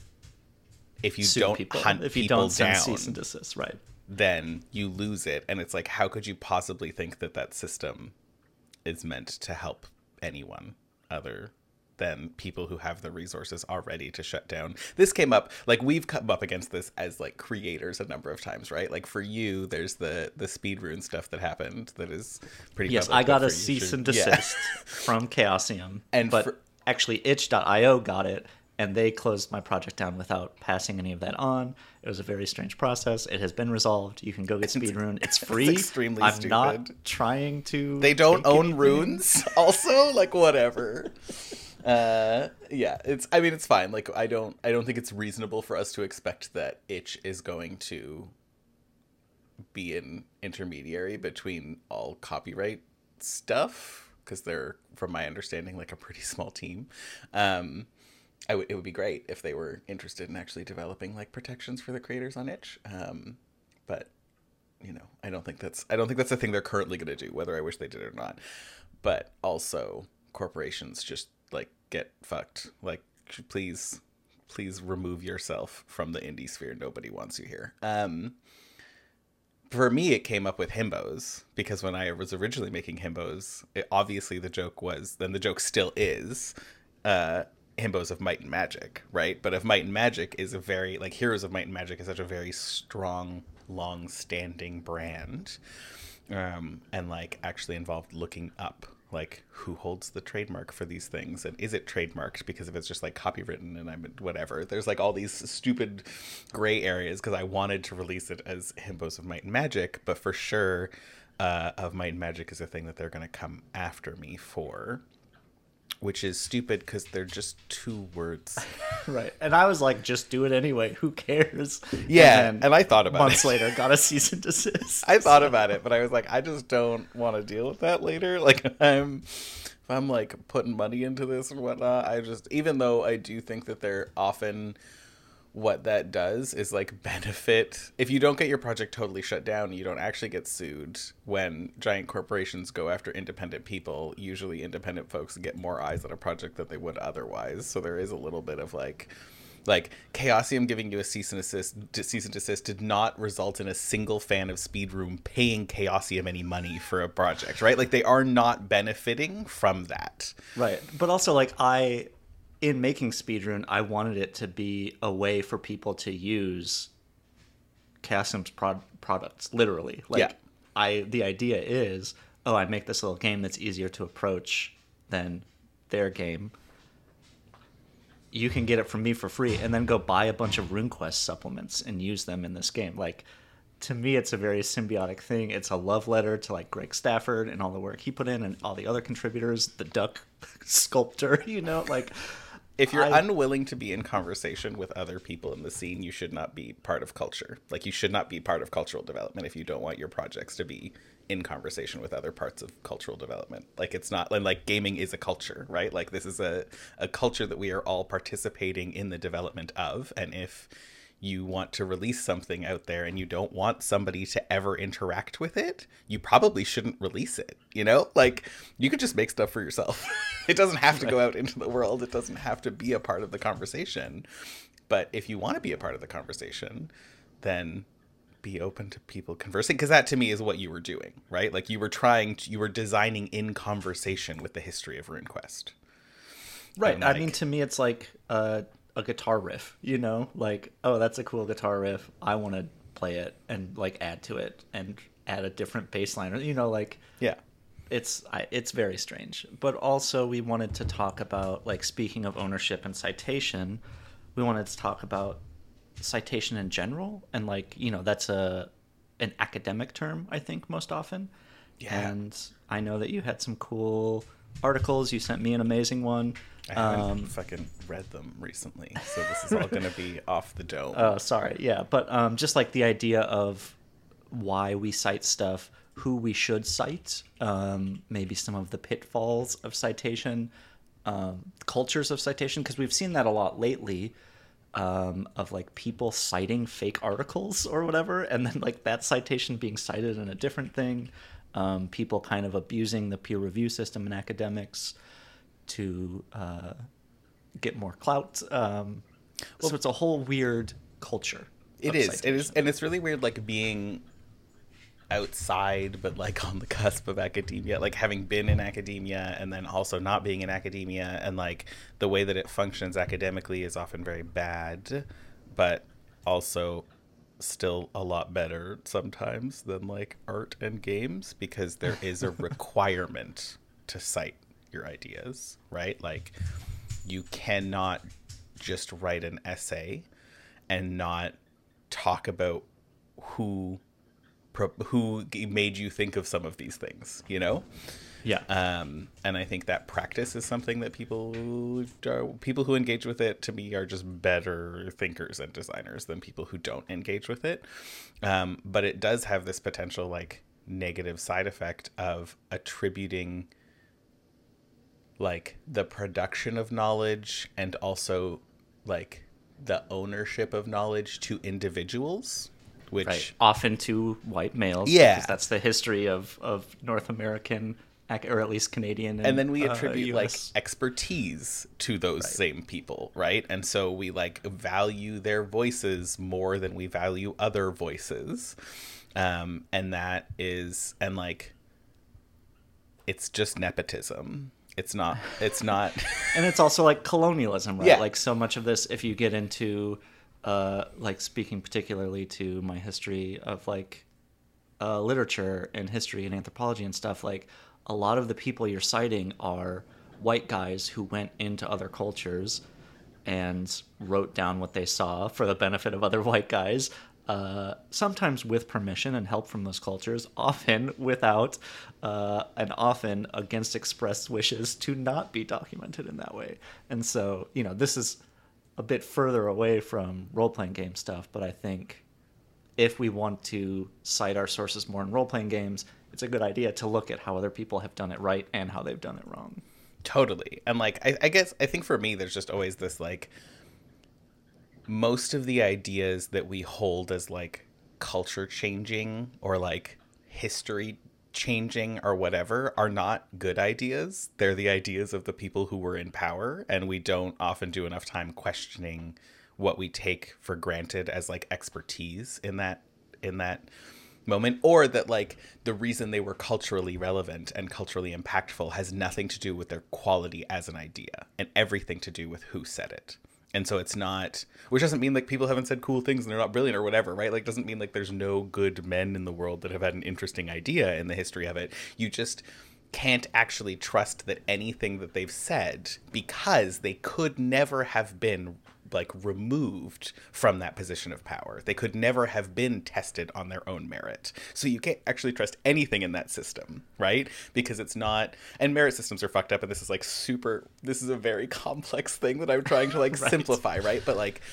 if you Sue don't people, hunt if you people don't send down, cease and desist, right? then you lose it. And it's like, how could you possibly think that that system is meant to help anyone other than people who have the resources already to shut down? This came up, like, we've come up against this as like creators a number of times, right? Like for you, there's the the speed rune stuff that happened that is pretty Yes, public, I got but a for you, cease sure- and yeah. desist from Chaosium, And but for- actually itch dot io got it, and they closed my project down without passing any of that on. It was a very strange process. It has been resolved. You can go get Speedrune. It's free. It's extremely I'm stupid. not trying to. They don't own anything. runes. Also, like whatever. Uh, yeah, it's. I mean, it's fine. Like, I don't. I don't think it's reasonable for us to expect that itch is going to be an intermediary between all copyright stuff, because they're, from my understanding, like a pretty small team. Um, I w- it would be great if they were interested in actually developing like protections for the creators on itch. Um, but you know, I don't think that's. I don't think that's the thing they're currently going to do. Whether I wish they did or not. But also, corporations just like get fucked. Like, please, please remove yourself from the indie sphere. Nobody wants you here. Um, for me, it came up with himbos, because when I was originally making himbos, it, obviously the joke was, then the joke still is, uh, himbos of Might and Magic, right? But if Might and Magic is a very, like, Heroes of Might and Magic is such a very strong, long-standing brand, um, and, like, actually involved looking up, like, who holds the trademark for these things, and is it trademarked? Because if it's just like copywritten and I'm whatever, there's like all these stupid gray areas, because I wanted to release it as Himbos of Might and Magic, but for sure uh, of Might and Magic is a thing that they're going to come after me for, which is stupid because they're just two words. Right. And I was like, just do it anyway. Who cares? Yeah. And, and I thought about months it. later, got a cease and desist. I thought about it, but I was like, I just don't want to deal with that later. Like, I'm, if I'm like putting money into this and whatnot, I just, even though I do think that they're often, what that does is like benefit, if you don't get your project totally shut down, you don't actually get sued. When giant corporations go after independent people, usually independent folks get more eyes on a project than they would otherwise. So there is a little bit of like, like Chaosium giving you a cease and desist, cease and desist did not result in a single fan of Speedroom paying Chaosium any money for a project, right? Like, they are not benefiting from that. Right. But also, like, I, in making Speedrune, I wanted it to be a way for people to use Chaosium's prod- products, literally. Like, Yeah. I, the idea is, oh, I make this little game that's easier to approach than their game. You can get it from me for free, and then go buy a bunch of RuneQuest supplements and use them in this game. Like, to me, it's a very symbiotic thing. It's a love letter to like Greg Stafford and all the work he put in, and all the other contributors, the duck sculptor, you know, like. If you're I, unwilling to be in conversation with other people in the scene, you should not be part of culture. Like, you should not be part of cultural development if you don't want your projects to be in conversation with other parts of cultural development. Like, it's not, like, gaming is a culture, right? Like, this is a, a culture that we are all participating in the development of. And if you want to release something out there and you don't want somebody to ever interact with it, you probably shouldn't release it, you know? Like, you could just make stuff for yourself. It doesn't have to go out into the world. It doesn't have to be a part of the conversation. But if you want to be a part of the conversation, then be open to people conversing, because that to me is what you were doing, right? Like, you were trying to, you were designing in conversation with the history of RuneQuest. right. And, I like, mean, to me, it's like uh, a guitar riff, you know? Like, oh, that's a cool guitar riff. I want to play it and, like, add to it and add a different bass line. Or, you know, like... yeah. It's I, it's very strange. But also we wanted to talk about, like, speaking of ownership and citation, we wanted to talk about citation in general. And, like, you know, that's a an academic term, I think, most often. Yeah. And I know that you had some cool articles. You sent me an amazing one. I haven't Um, fucking read them recently, so this is all going to be off the dome. Oh, sorry. Yeah. But um, just, like, the idea of why we cite stuff, who we should cite, um, maybe some of the pitfalls of citation, um, cultures of citation, because we've seen that a lot lately, um, of like people citing fake articles or whatever, and then like that citation being cited in a different thing, um, people kind of abusing the peer review system in academics to uh, get more clout. Um, well, so it's a whole weird culture. It is. It is, and it's really weird, like, being outside but like on the cusp of academia, like having been in academia and then also not being in academia, and like the way that it functions academically is often very bad, but also still a lot better sometimes than like art and games, because there is a requirement to cite your ideas, right? Like, you cannot just write an essay and not talk about who who made you think of some of these things, you know? Yeah. Um, and I think that practice is something that people people who engage with it, to me, are just better thinkers and designers than people who don't engage with it. Um, but it does have this potential, like, negative side effect of attributing, like, the production of knowledge and also, like, the ownership of knowledge to individuals. Which right. Often to white males. Yeah. Because that's the history of, of North American, or at least Canadian. And, and then we attribute, uh, like, expertise to those right. same people, right? And so we, like, value their voices more than we value other voices. Um, and that is, and, like, it's just nepotism. It's not, it's not. And it's also, like, colonialism, right? Yeah. Like, so much of this, if you get into... Uh, like speaking particularly to my history of like uh, literature and history and anthropology and stuff, like a lot of the people you're citing are white guys who went into other cultures and wrote down what they saw for the benefit of other white guys, uh, sometimes with permission and help from those cultures, often without, uh, and often against expressed wishes to not be documented in that way. And so, you know, this is a bit further away from role-playing game stuff, but I think if we want to cite our sources more in role-playing games, it's a good idea to look at how other people have done it right and how they've done it wrong. Totally. And, like, I, I guess, I think for me, there's just always this, like, most of the ideas that we hold as, like, culture changing or, like, history changing or whatever are not good ideas. They're the ideas of the people who were in power, and we don't often do enough time questioning what we take for granted as, like, expertise in that in that moment, or that, like, the reason they were culturally relevant and culturally impactful has nothing to do with their quality as an idea and everything to do with who said it. And so it's not, which doesn't mean, like, people haven't said cool things and they're not brilliant or whatever, right? Like, doesn't mean, like, there's no good men in the world that have had an interesting idea in the history of it. You just can't actually trust that anything that they've said, because they could never have been, like, removed from that position of power. They could never have been tested on their own merit. So you can't actually trust anything in that system, right? Because it's not, and merit systems are fucked up, and this is, like, super, this is a very complex thing that I'm trying to, like, right. simplify, right? But, like,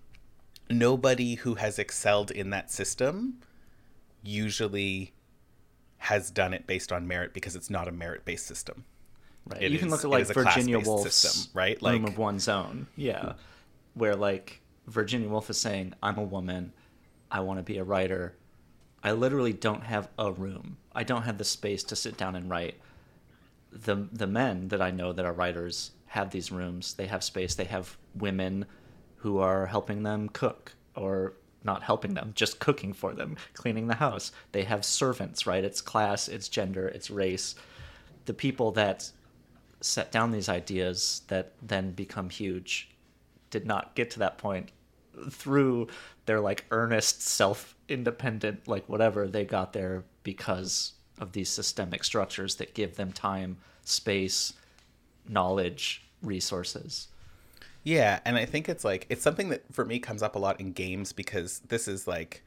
nobody who has excelled in that system usually has done it based on merit, because it's not a merit-based system. Right. It you is, can look at, like, Virginia Woolf's system, right? Room Like, of One's Own. Yeah. Where, like, Virginia Woolf is saying, I'm a woman, I want to be a writer. I literally don't have a room. I don't have the space to sit down and write. The the men that I know that are writers have these rooms. They have space. They have women who are helping them cook, or not helping them, just cooking for them, cleaning the house. They have servants, right? It's class, it's gender, it's race. The people that set down these ideas that then become huge did not get to that point through their, like, earnest, self-independent, like, whatever. They got there because of these systemic structures that give them time, space, knowledge, resources. Yeah, and I think it's, like, it's something that for me comes up a lot in games, because this is, like,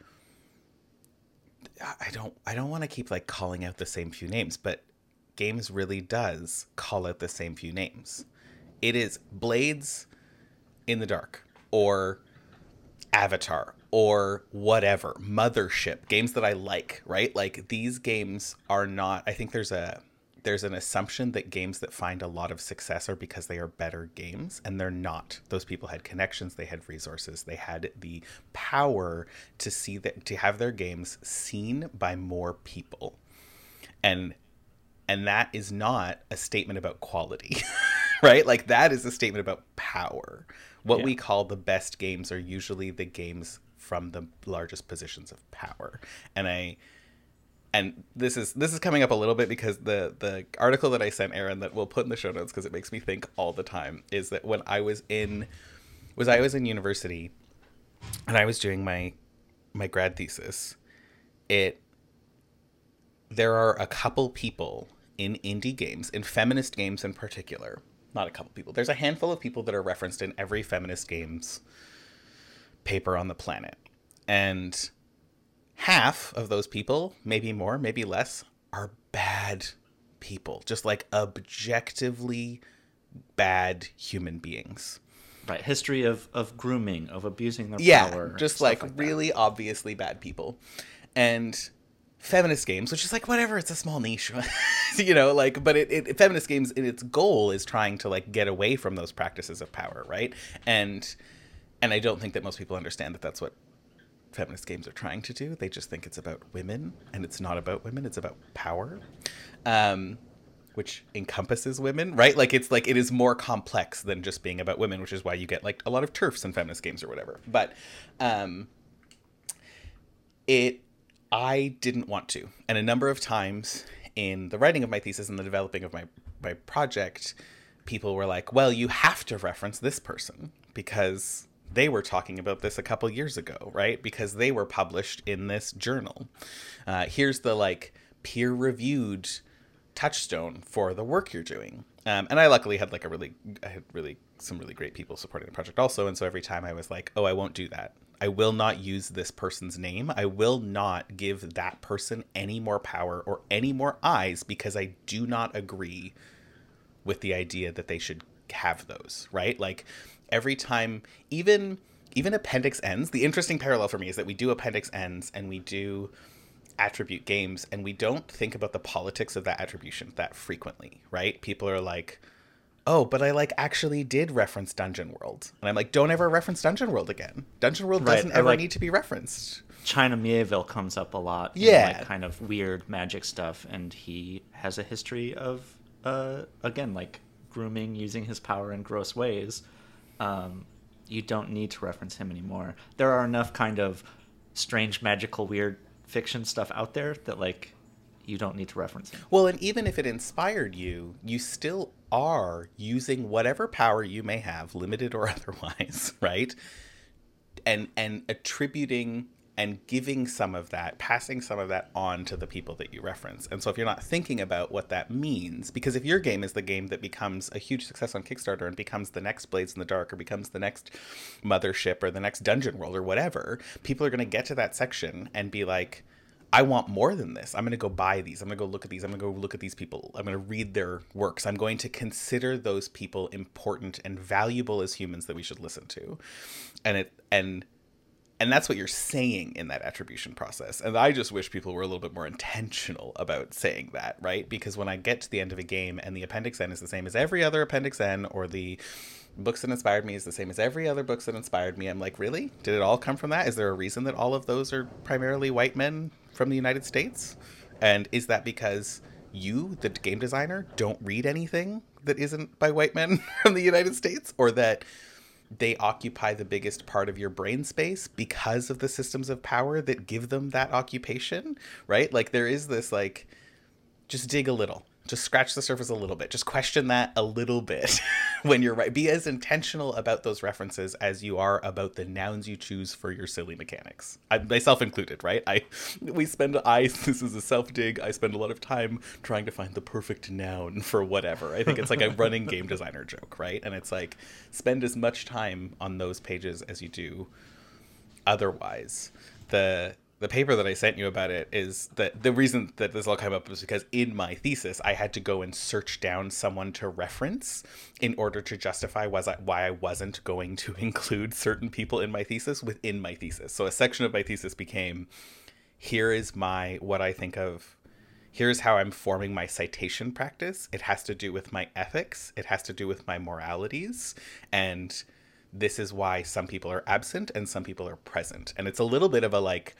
I don't I don't want to keep, like, calling out the same few names, but games really does call out the same few names. It is Blades in the Dark, or Avatar, or whatever, Mothership, games that I like, right? Like, these games are not, I think there's a there's an assumption that games that find a lot of success are because they are better games, and they're not. Those people had connections, they had resources, they had the power to see that, to have their games seen by more people. And and that is not a statement about quality, right? Like, that is a statement about power. What yeah. we call the best games are usually the games from the largest positions of power. And I And this is this is coming up a little bit because the, the article that I sent Aaron, that we'll put in the show notes because it makes me think all the time, is that when I was in was I was in university and I was doing my my grad thesis, it there are a couple people in indie games, in feminist games in particular, not a couple people. There's a handful of people that are referenced in every feminist games paper on the planet. And half of those people, maybe more, maybe less, are bad people. Just like objectively bad human beings. Right. History of, of grooming, of abusing their yeah, power. Yeah, just like, like really obviously bad people. And feminist games, which is like, whatever, it's a small niche, you know, like, but it, it feminist games, its goal is trying to like get away from those practices of power, right? And and I don't think that most people understand that that's what feminist games are trying to do. They just think it's about women, and it's not about women, it's about power, um, which encompasses women, right? Like, it's like, it is more complex than just being about women, which is why you get like a lot of TERFs in feminist games or whatever. But um, it I didn't want to. And a number of times in the writing of my thesis and the developing of my, my project, people were like, well, you have to reference this person because they were talking about this a couple years ago, right? Because they were published in this journal. Uh, here's the like peer-reviewed touchstone for the work you're doing. Um, and I luckily had like a really, I had really, some really great people supporting the project also. And so every time I was like, oh, I won't do that. I will not use this person's name. I will not give that person any more power or any more eyes because I do not agree with the idea that they should have those, right? Like every time, even even Appendix Ns, the interesting parallel for me is that we do Appendix Ns and we do attribute games and we don't think about the politics of that attribution that frequently, right? People are like, oh, but I like actually did reference Dungeon World. And I'm like, don't ever reference Dungeon World again. Dungeon World Right, doesn't or ever like- need to be referenced. China Mieville comes up a lot. Yeah. In like kind of weird magic stuff, and he has a history of, uh, again, like grooming, using his power in gross ways. Um, you don't need to reference him anymore. There are enough kind of strange, magical, weird fiction stuff out there that like you don't need to reference him. Well, and even if it inspired you, you still are using whatever power you may have, limited or otherwise, right? And and attributing and giving some of that, passing some of that on to the people that you reference. And so if you're not thinking about what that means, because if your game is the game that becomes a huge success on Kickstarter and becomes the next Blades in the Dark or becomes the next Mothership or the next Dungeon World or whatever, people are going to get to that section and be like, I want more than this. I'm going to go buy these. I'm going to go look at these. I'm going to go look at these people. I'm going to read their works. I'm going to consider those people important and valuable as humans that we should listen to. And it, and, and that's what you're saying in that attribution process. And I just wish people were a little bit more intentional about saying that, right? Because when I get to the end of a game and the Appendix N is the same as every other Appendix N, or the books that inspired me is the same as every other books that inspired me, I'm like, really? Did it all come from that? Is there a reason that all of those are primarily white men from the United States? And is that because you, the game designer, don't read anything that isn't by white men from the United States? Or that they occupy the biggest part of your brain space because of the systems of power that give them that occupation, right? Like there is this like, just dig a little. Just scratch the surface a little bit. Just question that a little bit when you're right. Be as intentional about those references as you are about the nouns you choose for your silly mechanics. I, myself included, right? I we spend I this is a self dig. I spend a lot of time trying to find the perfect noun for whatever. I think it's like a running game designer joke, right? And it's like spend as much time on those pages as you do otherwise. The The paper that I sent you about it is that the reason that this all came up was because in my thesis, I had to go and search down someone to reference in order to justify was I, why I wasn't going to include certain people in my thesis within my thesis. So a section of my thesis became, here is my, what I think of, here's how I'm forming my citation practice. It has to do with my ethics. It has to do with my moralities. And this is why some people are absent and some people are present. And it's a little bit of a like,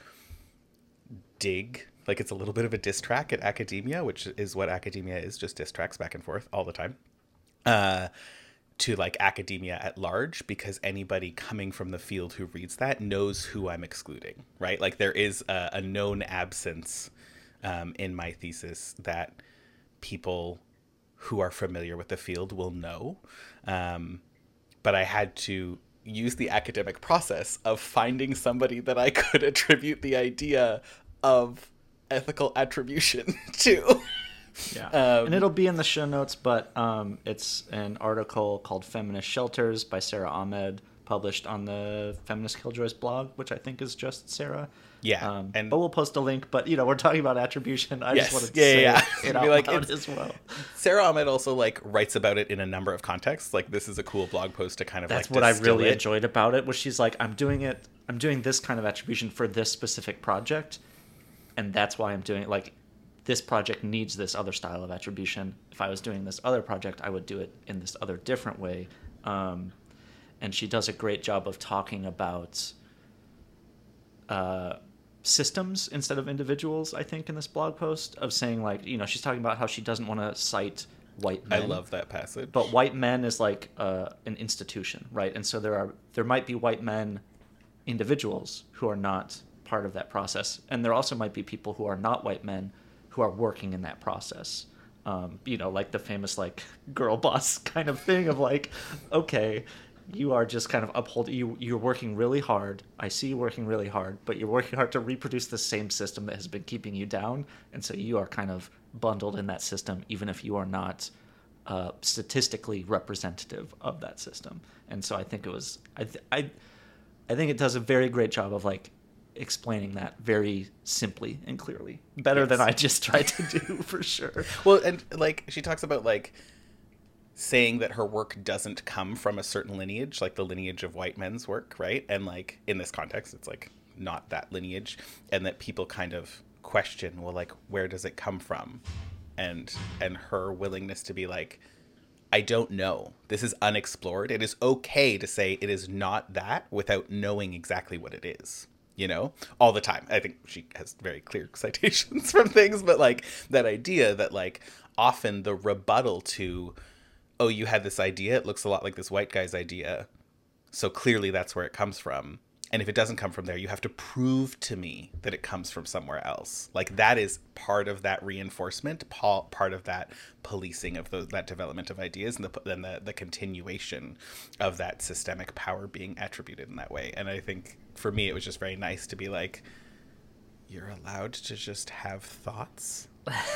dig, like it's a little bit of a diss track at academia, which is what academia is, just diss tracks back and forth all the time, uh, to like academia at large, because anybody coming from the field who reads that knows who I'm excluding, right? Like there is a, a known absence um, in my thesis that people who are familiar with the field will know. Um, but I had to use the academic process of finding somebody that I could attribute the idea of ethical attribution to. Yeah, Um, and it'll be in the show notes, but um, it's an article called "Feminist Shelters" by Sarah Ahmed, published on the Feminist Killjoys blog, which I think is just Sarah. Yeah, Um, and but we'll post a link. But you know, we're talking about attribution. I yes, just wanted to yeah, say yeah, it, yeah. it out like, loud as well. Sarah Ahmed also like writes about it in a number of contexts. Like this is a cool blog post to kind of That's like what I distill really it. enjoyed about it. Was she's like, I'm doing it. I'm doing this kind of attribution for this specific project, and that's why I'm doing it. Like, this project needs this other style of attribution. If I was doing this other project, I would do it in this other different way. Um, and she does a great job of talking about uh, systems instead of individuals, I think, in this blog post, of saying, like, you know, she's talking about how she doesn't want to cite white men. I love that passage. But white men is like uh, an institution, right? And so there are there might be white men individuals who are not part of that process. And there also might be people who are not white men who are working in that process. Um, you know, like the famous like girl boss kind of thing of like, okay, you are just kind of upholding, you, you're working really hard. I see you working really hard, but you're working hard to reproduce the same system that has been keeping you down. And so you are kind of bundled in that system, even if you are not uh, statistically representative of that system. And so I think it was, I, th- I, I think it does a very great job of like explaining that very simply and clearly, better Yes. than I just tried to do, for sure. Well, and like she talks about like saying that her work doesn't come from a certain lineage, like the lineage of white men's work, right? And like in this context, it's like not that lineage, and that people kind of question, well, like where does it come from? And and her willingness to be like, I don't know. This is unexplored. It is okay to say it is not that without knowing exactly what it is. You know, all the time. I think she has very clear citations from things, but like that idea that like often the rebuttal to, oh, you had this idea, it looks a lot like this white guy's idea, so clearly that's where it comes from. And if it doesn't come from there, you have to prove to me that it comes from somewhere else. Like that is part of that reinforcement, part of that policing of those, that development of ideas, and the then the, the continuation of that systemic power being attributed in that way. And I think for me, it was just very nice to be like, you're allowed to just have thoughts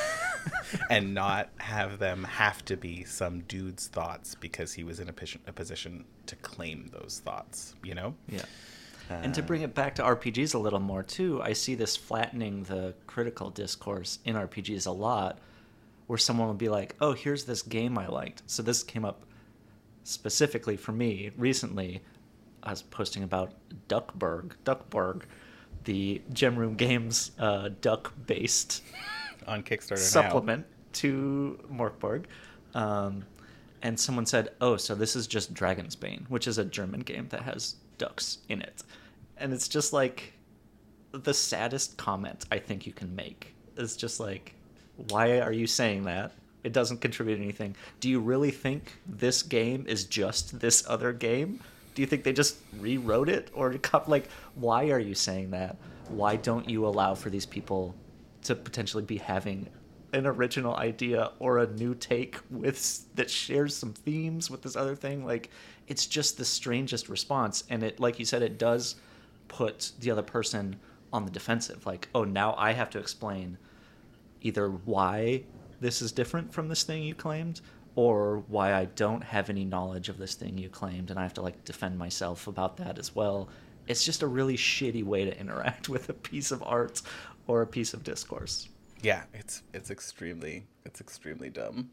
and not have them have to be some dude's thoughts because he was in a position, a position to claim those thoughts, you know? Yeah. And to bring it back to R P Gs a little more, too, I see this flattening the critical discourse in R P Gs a lot, where someone will be like, oh, here's this game I liked. So this came up specifically for me recently. I was posting about Duckburg, Duckburg, the Gem Room Games uh, duck-based on Kickstarter supplement now. to Morkborg. Um, and someone said, oh, so this is just Dragon's Bane, which is a German game that has ducks in it. And it's just like the saddest comment I think you can make. It's just like, why are you saying that? It doesn't contribute anything. Do you really think this game is just this other game? Do you think they just rewrote it? Or like, why are you saying that? Why don't you allow for these people to potentially be having an original idea or a new take with that shares some themes with this other thing? Like, it's just the strangest response. And it, like you said, it does put the other person on the defensive. Like, oh, now I have to explain either why this is different from this thing you claimed, or why I don't have any knowledge of this thing you claimed, and I have to like defend myself about that as well. It's just a really shitty way to interact with a piece of art or a piece of discourse. Yeah, it's it's extremely it's extremely dumb.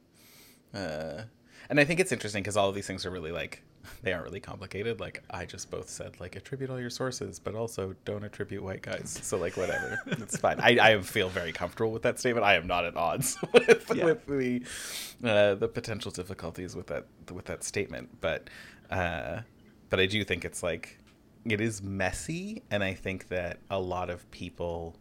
Uh, and I think it's interesting because all of these things are really like, they aren't really complicated. Like I just both said like attribute all your sources, but also don't attribute white guys. So like whatever, it's fine. I, I feel very comfortable with that statement. I am not at odds with, yeah. with the uh, the potential difficulties with that with that statement. But uh, but I do think it's like, it is messy, and I think that a lot of people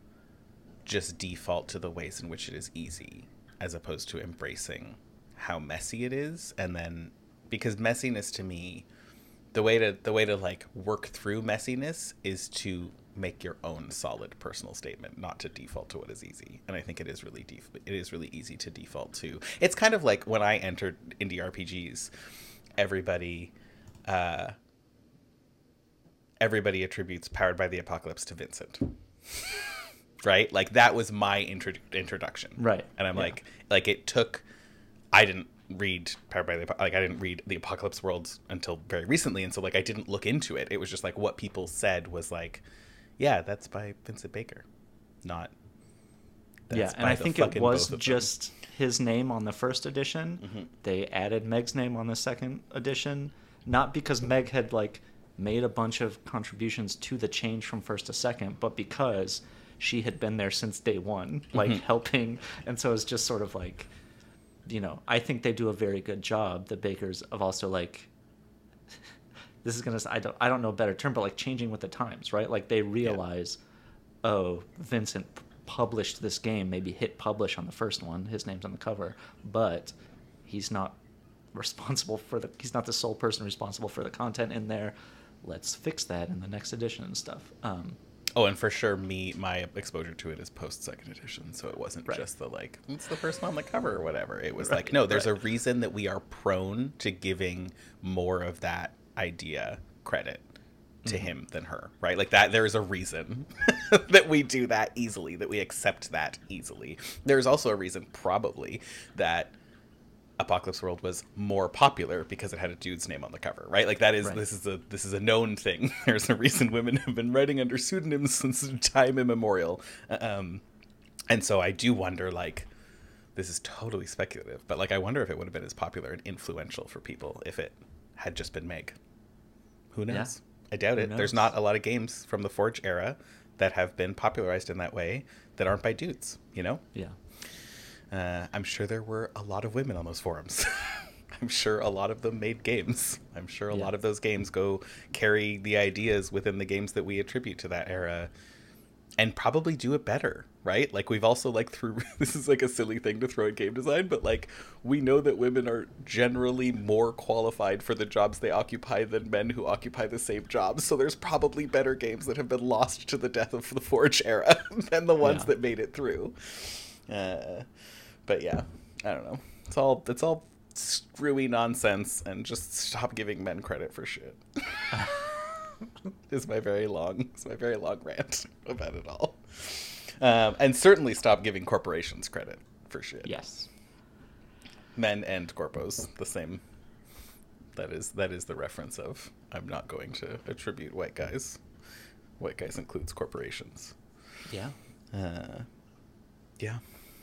just default to the ways in which it is easy, as opposed to embracing how messy it is. And then, because messiness to me, the way to the way to like work through messiness is to make your own solid personal statement, not to default to what is easy. And I think it is really def- it is really easy to default to. It's kind of like when I entered indie R P Gs, everybody uh everybody attributes Powered by the Apocalypse to Vincent. right? Like that was my intro- introduction, Right. And I'm Yeah. like, like it took. I didn't read Powered by the like I didn't read the Apocalypse World until very recently, and so like I didn't look into it. It was just like what people said was like, yeah, that's by Vincent Baker, not. Yeah, and I think it was just his name on the first edition. Mm-hmm. They added Meg's name on the second edition, not because Meg had like made a bunch of contributions to the change from first to second, but because she had been there since day one, like Mm-hmm. helping, and so it's just sort of like, you know, I think they do a very good job, the Bakers, of also like, this is gonna, I don't, I don't know a better term, but like changing with the times, right? Like they realize, yeah. oh, Vincent published this game, maybe hit publish on the first one, his name's on the cover, but he's not responsible for the, he's not the sole person responsible for the content in there. Let's fix that in the next edition and stuff. Um, Oh, and for sure, me, my exposure to it is post second edition, so it wasn't right. just the like, it's the person on the cover or whatever. It was right, like, no, there's right. a reason that we are prone to giving more of that idea credit to mm-hmm. him than her, right? Like that, there is a reason that we do that easily, that we accept that easily. There's also a reason, probably, that Apocalypse World was more popular because it had a dude's name on the cover, right? Like that is right. this is a this is a known thing. There's a reason women have been writing under pseudonyms since time immemorial, um, and so I do wonder, like, this is totally speculative, but like I wonder if it would have been as popular and influential for people if it had just been Meg. Who knows? Yeah. I doubt Who it. knows? There's not a lot of games from the Forge era that have been popularized in that way that aren't by dudes. You know? Yeah. Uh, I'm sure there were a lot of women on those forums. I'm sure a lot of them made games. I'm sure a yeah. lot of those games go carry the ideas within the games that we attribute to that era and probably do it better, right? Like we've also like through, this is like a silly thing to throw at game design, but like we know that women are generally more qualified for the jobs they occupy than men who occupy the same jobs. So there's probably better games that have been lost to the death of the Forge era than the ones yeah. that made it through. Uh, But yeah, I don't know. It's all it's all screwy nonsense, and just stop giving men credit for shit. Is my very long, it's my very long rant about it all. Um, and certainly stop giving corporations credit for shit. Yes. Men and corpos, the same. That is that is the reference of I'm not going to attribute white guys. White guys includes corporations. Yeah. Uh, yeah.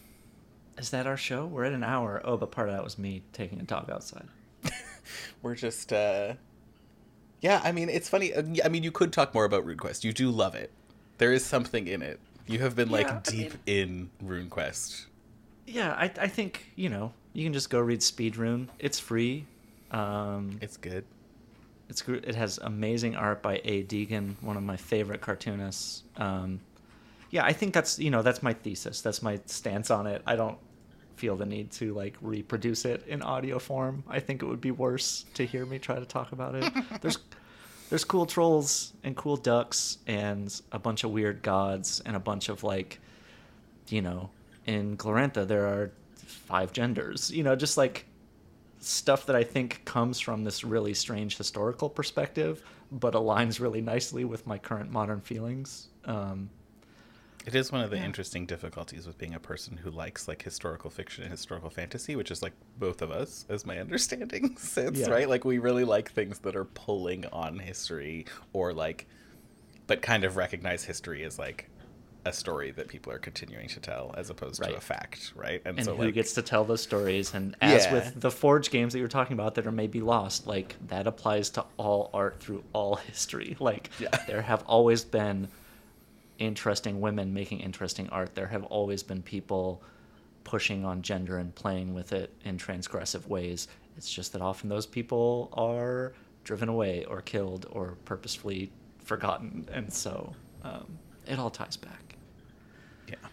Is that our show? We're at an hour. Oh, but part of that was me taking a dog outside. We're just, uh... yeah, I mean, it's funny. I mean, you could talk more about RuneQuest. You do love it. There is something in it. You have been, like, yeah, deep I mean, in RuneQuest. Yeah, I, I think, you know, you can just go read Speedrune. It's free. Um, it's good. It's It has amazing art by A. Deegan, one of my favorite cartoonists. Um... Yeah, I think that's, you know, that's my thesis. That's my stance on it. I don't feel the need to, like, reproduce it in audio form. I think it would be worse to hear me try to talk about it. There's there's cool trolls and cool ducks and a bunch of weird gods and a bunch of, like, you know, in Glorantha there are five genders. You know, just, like, stuff that I think comes from this really strange historical perspective, but aligns really nicely with my current modern feelings. Um It is one of the yeah. interesting difficulties with being a person who likes like historical fiction and historical fantasy, which is like both of us, as my understanding sits, yeah. right? Like we really like things that are pulling on history or like, but kind of recognize history as like a story that people are continuing to tell as opposed right. to a fact, right? And, and so who like, gets to tell those stories. And as yeah. with the Forge games that you're talking about that are maybe lost, like that applies to all art through all history. Like yeah. there have always been interesting women making interesting art. There have always been people pushing on gender and playing with it in transgressive ways. It's just that often those people are driven away or killed or purposefully forgotten, and so um, it all ties back. Yeah.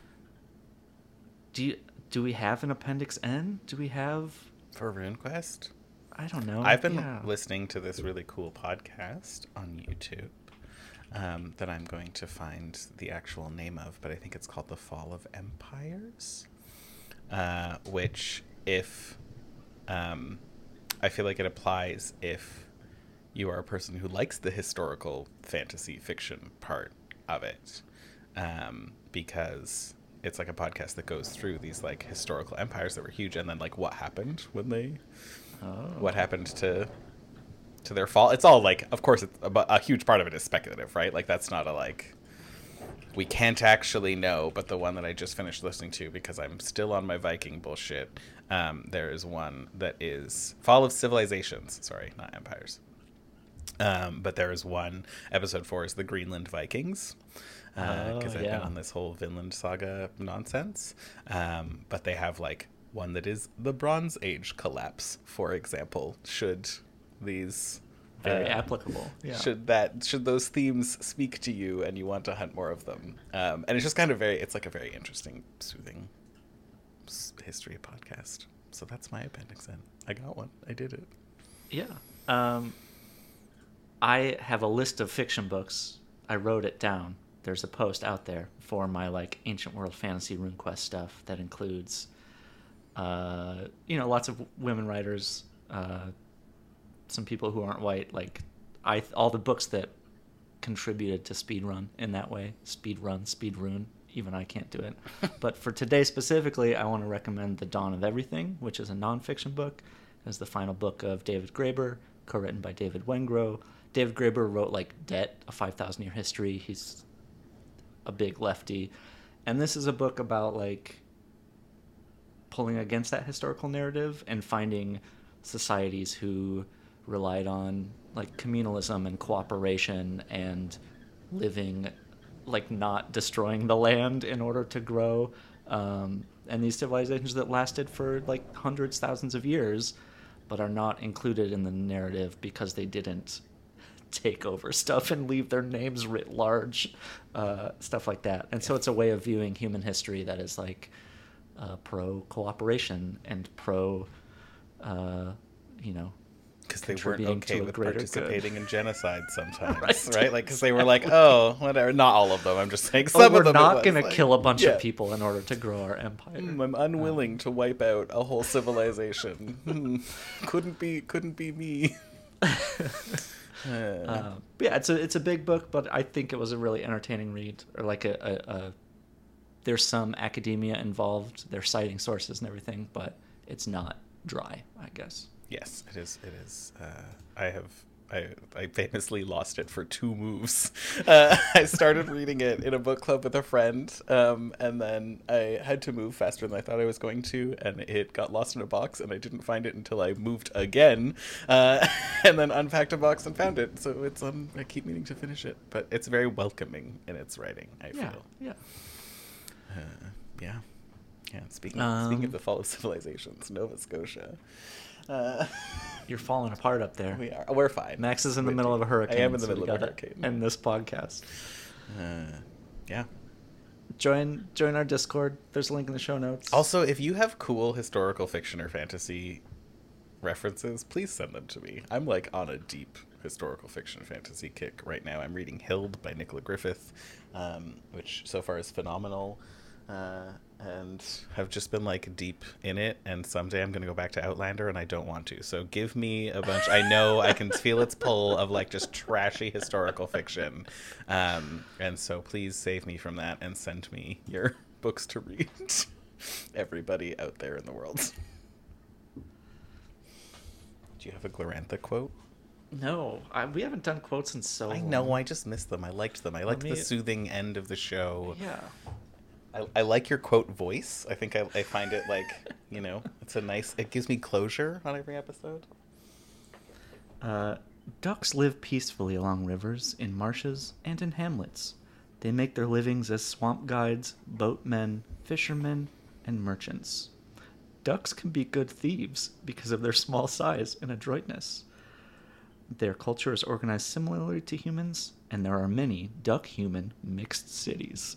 Do you, do we have an Appendix N? Do we have for RuneQuest? I don't know. I've been yeah. listening to this really cool podcast on YouTube. Um, that I'm going to find the actual name of, but I think it's called The Fall of Empires, uh, which if, um, I feel like it applies if you are a person who likes the historical fantasy fiction part of it. Um, because it's like a podcast that goes through these like historical empires that were huge, and then like what happened when they, oh. what happened to, to their fall. It's all like, of course, it's a, a huge part of it is speculative, right? Like that's not a like, we can't actually know. But the one that I just finished listening to, because I'm still on my Viking bullshit, um, there is one that is Fall of Civilizations. Sorry, not empires. Um, but there is one, episode four is the Greenland Vikings. Because uh, oh, I've yeah. been on this whole Vinland Saga nonsense. Um, but they have like one that is the Bronze Age collapse, for example. Should these very uh, applicable? Yeah. Should that should those themes speak to you and you want to hunt more of them? Um, and it's just kind of very. It's like a very interesting, soothing history podcast. So that's my appendix N. I got one. I did it. Yeah. Um, I have a list of fiction books. I wrote it down. There's a post out there for my like Ancient World Fantasy RuneQuest stuff that includes, uh, you know, lots of women writers, uh, some people who aren't white. Like, I all the books that contributed to speedrun in that way. Speedrun, speedrune. Even I can't do it. But for today specifically, I want to recommend The Dawn of Everything, which is a nonfiction book. It's the final book of David Graeber, co-written by David Wengrow. David Graeber wrote like Debt, a five thousand year history. He's a big lefty, and this is a book about like pulling against that historical narrative and finding societies who relied on like communalism and cooperation and living like not destroying the land in order to grow, um, and these civilizations that lasted for like hundreds, thousands of years but are not included in the narrative because they didn't take over stuff and leave their names writ large, uh, stuff like that. And so it's a way of viewing human history that is like uh, pro cooperation and pro, uh, you know, because they weren't okay with participating good. in genocide sometimes, right? right? Like, because they were like, oh, whatever. Not all of them. I'm just saying some oh, of we're them. We're not going like, to kill a bunch yeah. of people in order to grow our empire. Mm, I'm unwilling um, to wipe out a whole civilization. mm, couldn't be, couldn't be me. Uh, uh, yeah, it's a it's a big book, but I think it was a really entertaining read. Or like a, a, a there's some academia involved. They're citing sources and everything, but it's not dry, I guess. Yes, it is. It is. Uh, I have. I, I famously lost it for two moves. Uh, I started reading it in a book club with a friend, um, and then I had to move faster than I thought I was going to, and it got lost in a box, and I didn't find it until I moved again, uh, and then unpacked a box and found it. So it's um, I keep meaning to finish it, but it's very welcoming in its writing, I yeah, feel. Yeah. Uh, yeah. Yeah. Speaking um, speaking of the fall of civilizations, Nova Scotia. Uh, You're falling apart up there. We are. We're fine. Max is in the middle of a hurricane. I am in the so middle of a hurricane. End this podcast. Uh, yeah. Join join our Discord. There's a link in the show notes. Also, if you have cool historical fiction or fantasy references, please send them to me. I'm like on a deep historical fiction fantasy kick right now. I'm reading Hild by Nicola Griffith, um, which so far is phenomenal. Uh, and have just been like deep in it, and someday I'm gonna go back to Outlander, and I don't want to. So give me a bunch. I know I can feel its pull of like just trashy historical fiction, um, and so please save me from that and send me your books to read. Everybody out there in the world. Do you have a Glorantha quote? No, I, we haven't done quotes in so long. I know. I just missed them. I liked them. I liked me... the soothing end of the show. Yeah. I, I like your quote voice. I think I, I find it like, you know, it's a nice, it gives me closure on every episode. Uh, ducks live peacefully along rivers, in marshes, and in hamlets. They make their livings as swamp guides, boatmen, fishermen, and merchants. Ducks can be good thieves because of their small size and adroitness. Their culture is organized similarly to humans, and there are many duck-human mixed cities.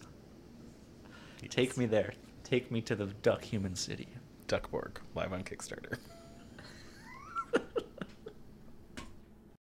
Take me there. Take me to the duck human city. Duckborg, live on Kickstarter.